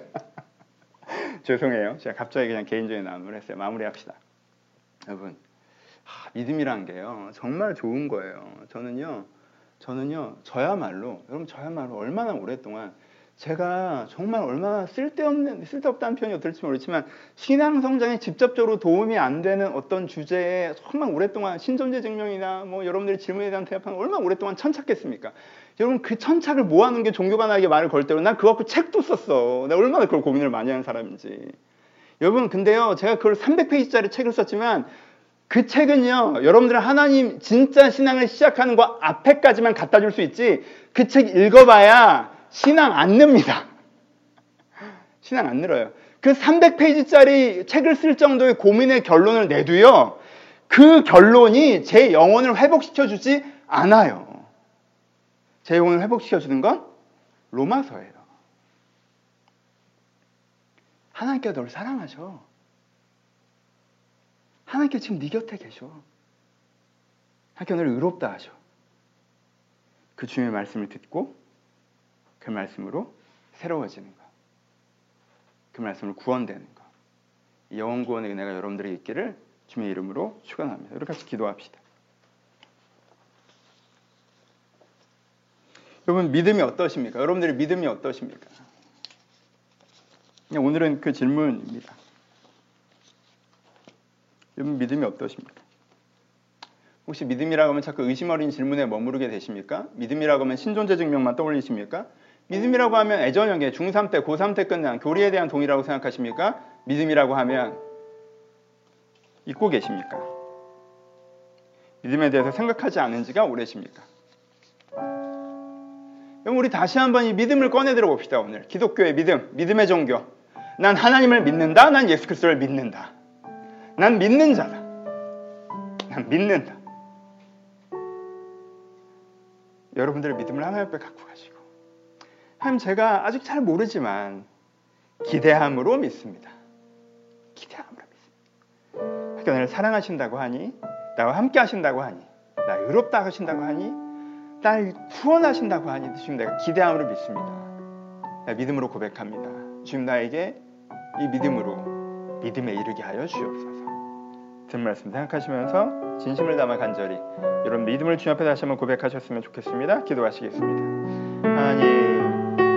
죄송해요. 제가 갑자기 그냥 개인적인 나눔을 했어요. 마무리합시다. 여러분, 믿음이란 게요 정말 좋은 거예요. 저는요 저야말로 얼마나 오랫동안 제가 정말 얼마나 쓸데없다는 표현이 어떨지 모르지만 신앙 성장에 직접적으로 도움이 안 되는 어떤 주제에 정말 오랫동안 신존재 증명이나 뭐 여러분들이 질문에 대한 대답하는 얼마나 오랫동안 천착했습니까? 여러분, 그 천착을 모아놓은 게 종교가 나에게 말을 걸 때로 난 그거 갖고 책도 썼어. 내가 얼마나 그걸 고민을 많이 하는 사람인지. 여러분, 근데요 제가 그걸 300페이지짜리 책을 썼지만 그 책은요 여러분들은 하나님 진짜 신앙을 시작하는 거 앞에까지만 갖다 줄 수 있지, 그 책 읽어봐야 신앙 안 늡니다. 신앙 안 늘어요. 그 300페이지짜리 책을 쓸 정도의 고민의 결론을 내도요 그 결론이 제 영혼을 회복시켜주지 않아요. 제 영혼을 회복시켜주는 건 로마서예요. 하나님께서 너를 사랑하셔. 하나님께서 지금 네 곁에 계셔. 하나님께서 너를 의롭다 하셔. 그 주님의 말씀을 듣고 그 말씀으로 새로워지는 것, 그 말씀으로 구원되는 것, 이 영원 구원의 은혜가 여러분들에게 있기를 주님의 이름으로 축원합니다. 우리 같이 기도합시다. 여러분, 믿음이 어떠십니까? 여러분들의 믿음이 어떠십니까? 오늘은 그 질문입니다. 여러분, 믿음이 어떠십니까? 혹시 믿음이라고 하면 자꾸 의심 어린 질문에 머무르게 되십니까? 믿음이라고 하면 신존재 증명만 떠올리십니까? 믿음이라고 하면 애저녁에 중3 때, 고3 때 끝난 교리에 대한 동의라고 생각하십니까? 믿음이라고 하면 잊고 계십니까? 믿음에 대해서 생각하지 않은 지가 오래십니까? 그럼 우리 다시 한번 이 믿음을 꺼내 들어봅시다. 오늘 기독교의 믿음, 믿음의 종교. 난 하나님을 믿는다. 난 예수 그리스도를 믿는다. 난 믿는 자다. 난 믿는다. 여러분들의 믿음을 하나님 앞에 갖고 가시고, 하나님, 제가 아직 잘 모르지만 기대함으로 믿습니다. 기대함으로 믿습니다. 하나님 나를 사랑하신다고 하니, 나와 함께 하신다고 하니, 나 의롭다 하신다고 하니, 날 구원하신다고 하니 주님 내가 기대함으로 믿습니다. 나 믿음으로 고백합니다. 주님, 나에게 이 믿음으로 믿음에 이르게 하여 주옵소서. 든 말씀 생각하시면서 진심을 담아 간절히 이런 믿음을 주님 앞에 다시 한번 고백하셨으면 좋겠습니다. 기도하시겠습니다. 하나님,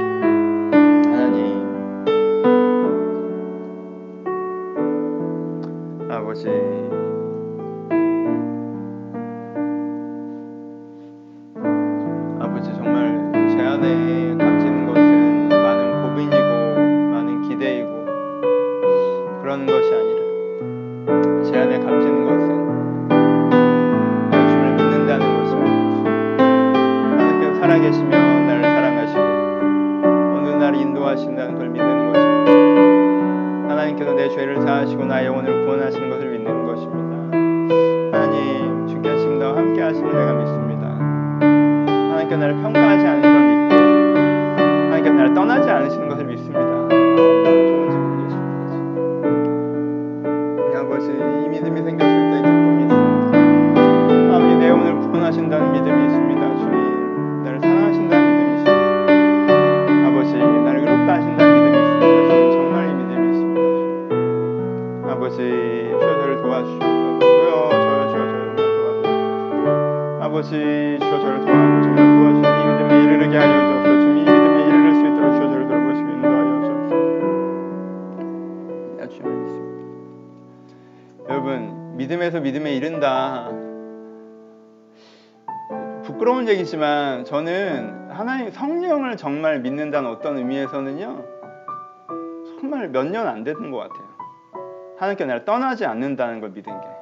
아버지, 정말 제 안에 감지는 것은 많은 고민이고 많은 기대이고 그런 것이 아니라 제 안에 감지는 것은 주님을 믿는다는 것입니다. 하나님께서 살아계시며 나를 사랑하시고 어느 날 인도하신다는 걸 믿는 것입니다. 하나님께서 내 죄를 사하시고 나의 영혼을 구원하시는 것을 믿는 것입니다. 하나님, 주께서 지금 나와 함께 하시는 내가 믿습니다. 하나님께서 나를 평가하지 않는 걸 믿고 하나님께서 나를 떠나지 않으시는 것을 믿습니다. 좋은지 모르겠습니다. 아버지, 이 믿음이 생겼을 때 기쁨이 있습니다. 아버지, 내 영혼을 구원하신다는 믿음이 있습니다. 주님, 나를 사랑하신다는 믿음이 있습니다. 아버지, 나를 의롭다 하신다는 믿음이 있습니다. 주님, 정말 이 믿음이 있습니다. 주님. 아버지, 주여 저를 도와주시옵소서. 주여 도와주시옵소서. 아버지, 주여 저를 정말 도와주시옵소서. 이 믿음에 이르게 하여 주옵소서. 주님, 이 믿음에 이르를 수 있도록 주여 저를 돌보시고 인도하여 주옵소서. 나 주님을 믿습니다. 여러분, 믿음에서 믿음에 이른다, 부끄러운 얘기지만 저는 하나님 성령을 정말 믿는다는 어떤 의미에서는요 정말 몇 년 안 되는 것 같아요. 하나님께 나를 떠나지 않는다는 걸 믿은 게.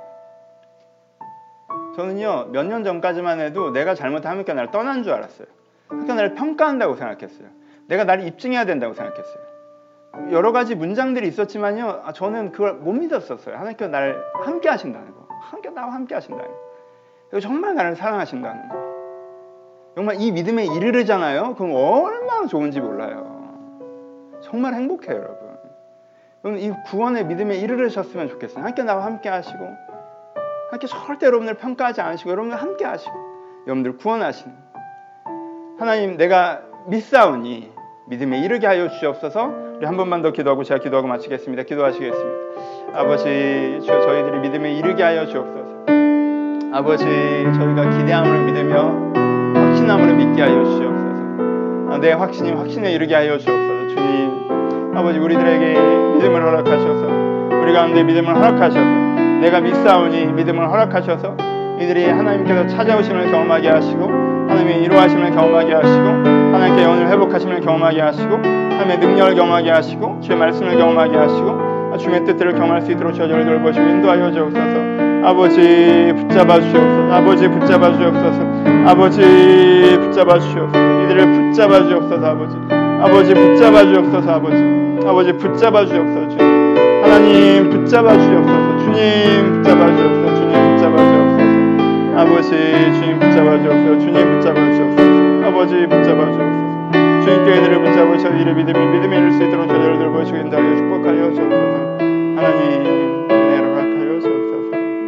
저는요 몇 년 전까지만 해도 내가 잘못하면 하나님께 나를 떠난 줄 알았어요. 하나님께 나를 평가한다고 생각했어요. 내가 나를 입증해야 된다고 생각했어요. 여러 가지 문장들이 있었지만요, 저는 그걸 못 믿었었어요. 하나님께서 나를 함께 하신다는 거, 나와 함께 하신다는 거, 정말 나를 사랑하신다는 거. 정말 이 믿음에 이르르잖아요. 그럼 얼마나 좋은지 몰라요. 정말 행복해요, 여러분. 여러분 이 구원의 믿음에 이르르셨으면 좋겠어요. 하나님께 나와 함께 하시고, 하나님께 절대 여러분들 평가하지 않으시고, 여러분들 함께 하시고, 여러분들 구원하시는 하나님, 내가 믿사오니 믿음에 이르게 하여 주시옵소서. 우리 한 번만 더 기도하고 제가 기도하고 마치겠습니다. 기도하시겠습니다. 아버지, 주여 저희들이 믿음에 이르게 하여 주옵소서. 아버지, 저희가 기대함으로 믿으며 확신함으로 믿게 하여 주시옵소서. 내 확신이 확신에 이르게 하여 주옵소서. 주님, 아버지, 우리들에게 믿음을 허락하셔서, 우리 가운데 믿음을 허락하셔서, 내가 믿사오니 믿음을 허락하셔서 이들이 하나님께서 찾아오심을 경험하게 하시고, 하나님의 이루하심을 경험하게 하시고, 하나님께 영혼을 회복하심을 경험하게 하시고, 하나님의 능력을 경험하게 하시고, 주의 말씀을 경험하게 하시고, 주의 뜻들을 경험할 수 있도록 저희를 돌보시고 인도하여 주옵소서. 아버지 붙잡아 주옵소서. 아버지 붙잡아 주옵소서. 아버지 붙잡아 주옵소서. 이들을 붙잡아 주옵소서. 아버지 붙잡아 주옵소서. 아버지 붙잡아 주옵소서. 주님 하나님 붙잡아 주옵소서. 주님 붙잡아 주옵소서. 주님 붙잡아 주옵소서. 아버지 주님 붙잡아 주옵소서. 주님 붙잡아 주옵소서. 아버지 붙잡아 주옵소서. 주님께 이들을 붙잡아 저희들의 믿음에 이를 수 있도록 저희를 돌보시고 인도하여 축복하여 주옵소서. 하나님 은혜를 허락하여 주옵소서.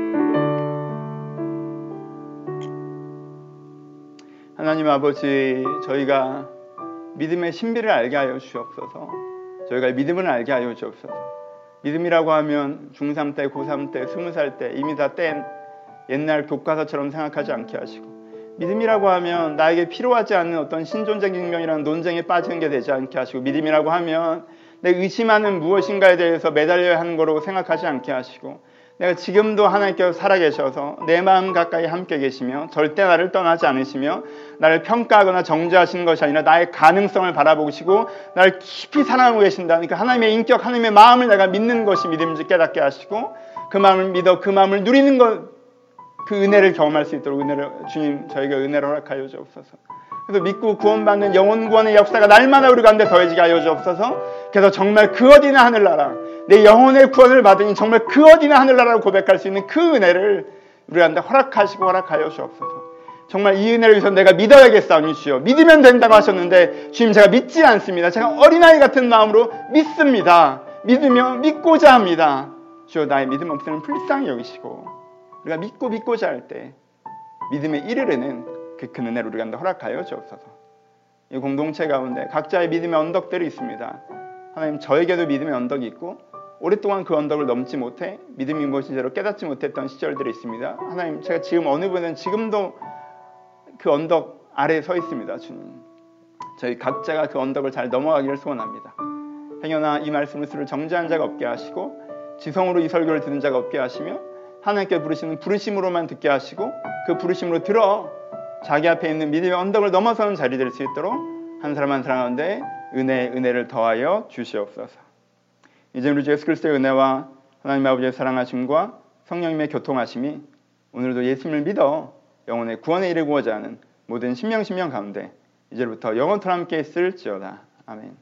하나님 아버지, 저희가 믿음의 신비를 알게 하여 주옵소서. 저희가 믿음을 알게 하여 주옵소서. 믿음이라고 하면 중3 때, 고3 때, 20살 때 이미 다 뗀 옛날 교과서처럼 생각하지 않게 하시고, 믿음이라고 하면 나에게 필요하지 않는 어떤 신존재 증명이라는 논쟁에 빠지는 게 되지 않게 하시고, 믿음이라고 하면 내 의심하는 무엇인가에 대해서 매달려야 하는 거라고 생각하지 않게 하시고, 내가 지금도 하나님께서 살아계셔서 내 마음 가까이 함께 계시며 절대 나를 떠나지 않으시며 나를 평가하거나 정죄하시는 것이 아니라 나의 가능성을 바라보시고 나를 깊이 사랑하고 계신다니까, 하나님의 인격, 하나님의 마음을 내가 믿는 것이 믿음인지 깨닫게 하시고, 그 마음을 믿어 그 마음을 누리는 것, 그 은혜를 경험할 수 있도록 주님 저희가 은혜를 허락하여 주옵소서. 그래서 믿고 구원받는 영혼 구원의 역사가 날마다 우리 가운데 더해지게 하여 주옵소서. 그래서 정말 그 어디나 하늘나라, 내 영혼의 구원을 받으니 정말 그 어디나 하늘나라를 고백할 수 있는 그 은혜를 우리 가운데 허락하여 주옵소서. 정말 이 은혜를 위해서 내가 믿어야겠사오니 주여, 믿으면 된다고 하셨는데 주님 제가 믿지 않습니다. 제가 어린아이 같은 마음으로 믿습니다. 믿으며 믿고자 합니다. 주여 나의 믿음 없음을 불쌍히 여기시고 우리가 믿고자 할 때 믿음에 이르르는 그 은혜를 우리 가운데 허락하여 주옵소서. 이 공동체 가운데 각자의 믿음의 언덕들이 있습니다. 하나님, 저에게도 믿음의 언덕이 있고 오랫동안 그 언덕을 넘지 못해 믿음이 무엇인지를 깨닫지 못했던 시절들이 있습니다. 하나님, 제가 지금 어느 분은 지금도 그 언덕 아래에 서 있습니다. 주님, 저희 각자가 그 언덕을 잘 넘어가기를 소원합니다. 행여나 이 말씀을 들을 정죄한 자가 없게 하시고 지성으로 이 설교를 듣는 자가 없게 하시며 하나님께 부르시는 부르심으로만 듣게 하시고 그 부르심으로 들어 자기 앞에 있는 믿음의 언덕을 넘어서는 자리 될 수 있도록 한 사람 한 사람 가운데 은혜를 더하여 주시옵소서. 이제 우리 주 예수 그리스도의 은혜와 하나님 아버지의 사랑하심과 성령님의 교통하심이 오늘도 예수님을 믿어 영혼의 구원에 이르고자 하는 모든 신명 가운데 이제부터 영원토록 함께 있을지어다. 아멘.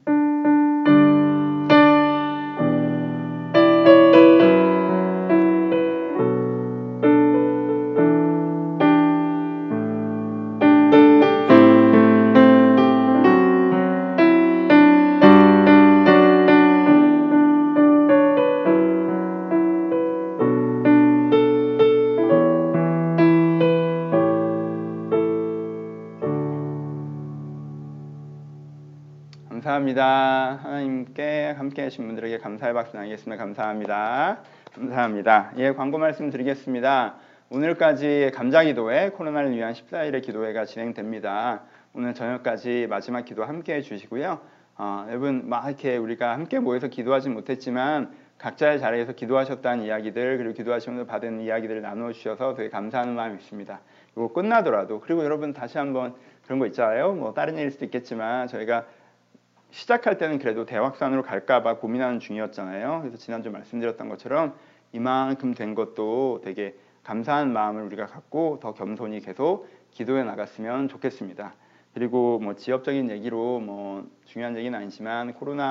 감사합니다. 하나님께 함께 하신 분들에게 감사의 박수 나누겠습니다. 감사합니다. 예, 광고 말씀 드리겠습니다. 오늘까지 감자기도회 코로나를 위한 14일의 기도회가 진행됩니다. 오늘 저녁까지 마지막 기도 함께 해주시고요. 여러분 막 이렇게 우리가 함께 모여서 기도하지 못했지만 각자의 자리에서 기도하셨다는 이야기들, 그리고 기도하시면서 받은 이야기들을 나누어 주셔서 되게 감사하는 마음이 있습니다. 이거 끝나더라도, 그리고 여러분 다시 한번 그런 거 있잖아요. 뭐 다른 일일 수도 있겠지만 저희가 시작할 때는 그래도 대확산으로 갈까봐 고민하는 중이었잖아요. 그래서 지난주 말씀드렸던 것처럼 이만큼 된 것도 되게 감사한 마음을 우리가 갖고 더 겸손히 계속 기도해 나갔으면 좋겠습니다. 그리고 뭐 지역적인 얘기로 뭐 중요한 얘기는 아니지만 코로나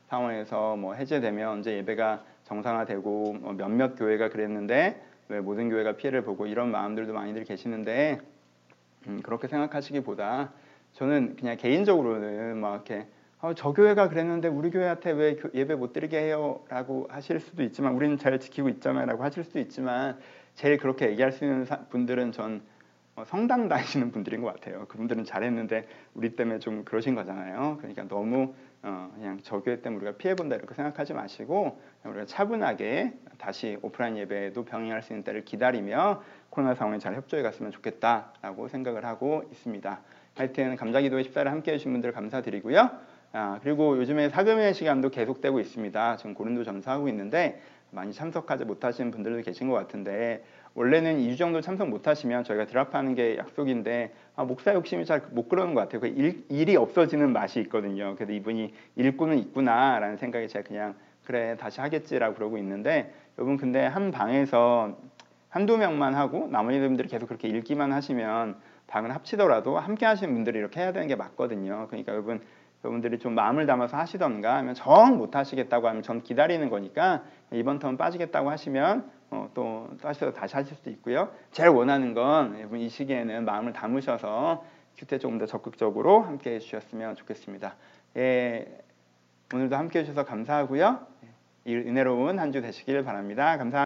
상황에서 뭐 해제되면 언제 예배가 정상화되고 몇몇 교회가 그랬는데 왜 모든 교회가 피해를 보고 이런 마음들도 많이들 계시는데 그렇게 생각하시기보다 저는 그냥 개인적으로는 막 이렇게 저 교회가 그랬는데 우리 교회한테 왜 예배 못 드리게 해요? 라고 하실 수도 있지만 우리는 잘 지키고 있잖아요 라고 하실 수도 있지만 제일 그렇게 얘기할 수 있는 분들은 전 성당 다니시는 분들인 것 같아요. 그분들은 잘했는데 우리 때문에 좀 그러신 거잖아요. 그러니까 너무 그냥 저 교회 때문에 우리가 피해본다 이렇게 생각하지 마시고 우리가 차분하게 다시 오프라인 예배에도 병행할 수 있는 때를 기다리며 코로나 상황에 잘 협조해 갔으면 좋겠다라고 생각을 하고 있습니다. 하여튼 감자기도회 식사를 함께 해주신 분들 감사드리고요. 그리고 요즘에 사금의 시간도 계속되고 있습니다. 지금 고린도 전서하고 있는데 많이 참석하지 못하시는 분들도 계신 것 같은데 원래는 2주 정도 참석 못하시면 저희가 드랍하는 게 약속인데 목사 욕심이 잘 못 그러는 것 같아요. 일이 없어지는 맛이 있거든요. 그래도 이분이 읽고는 있구나라는 생각에 제가 그냥 그래 다시 하겠지라고 그러고 있는데 여러분 근데 한 방에서 한두 명만 하고 나머지 분들이 계속 그렇게 읽기만 하시면 방을 합치더라도 함께 하시는 분들이 이렇게 해야 되는 게 맞거든요. 그러니까 여러분들이 좀 마음을 담아서 하시던가 하면 정 못 하시겠다고 하면 전 기다리는 거니까 이번 턴 빠지겠다고 하시면 또 하셔서 다시 하실 수도 있고요. 제일 원하는 건 여러분 이 시기에는 마음을 담으셔서 큐티에 조금 더 적극적으로 함께 해주셨으면 좋겠습니다. 오늘도 함께 해주셔서 감사하고요. 은혜로운 한 주 되시길 바랍니다. 감사합니다.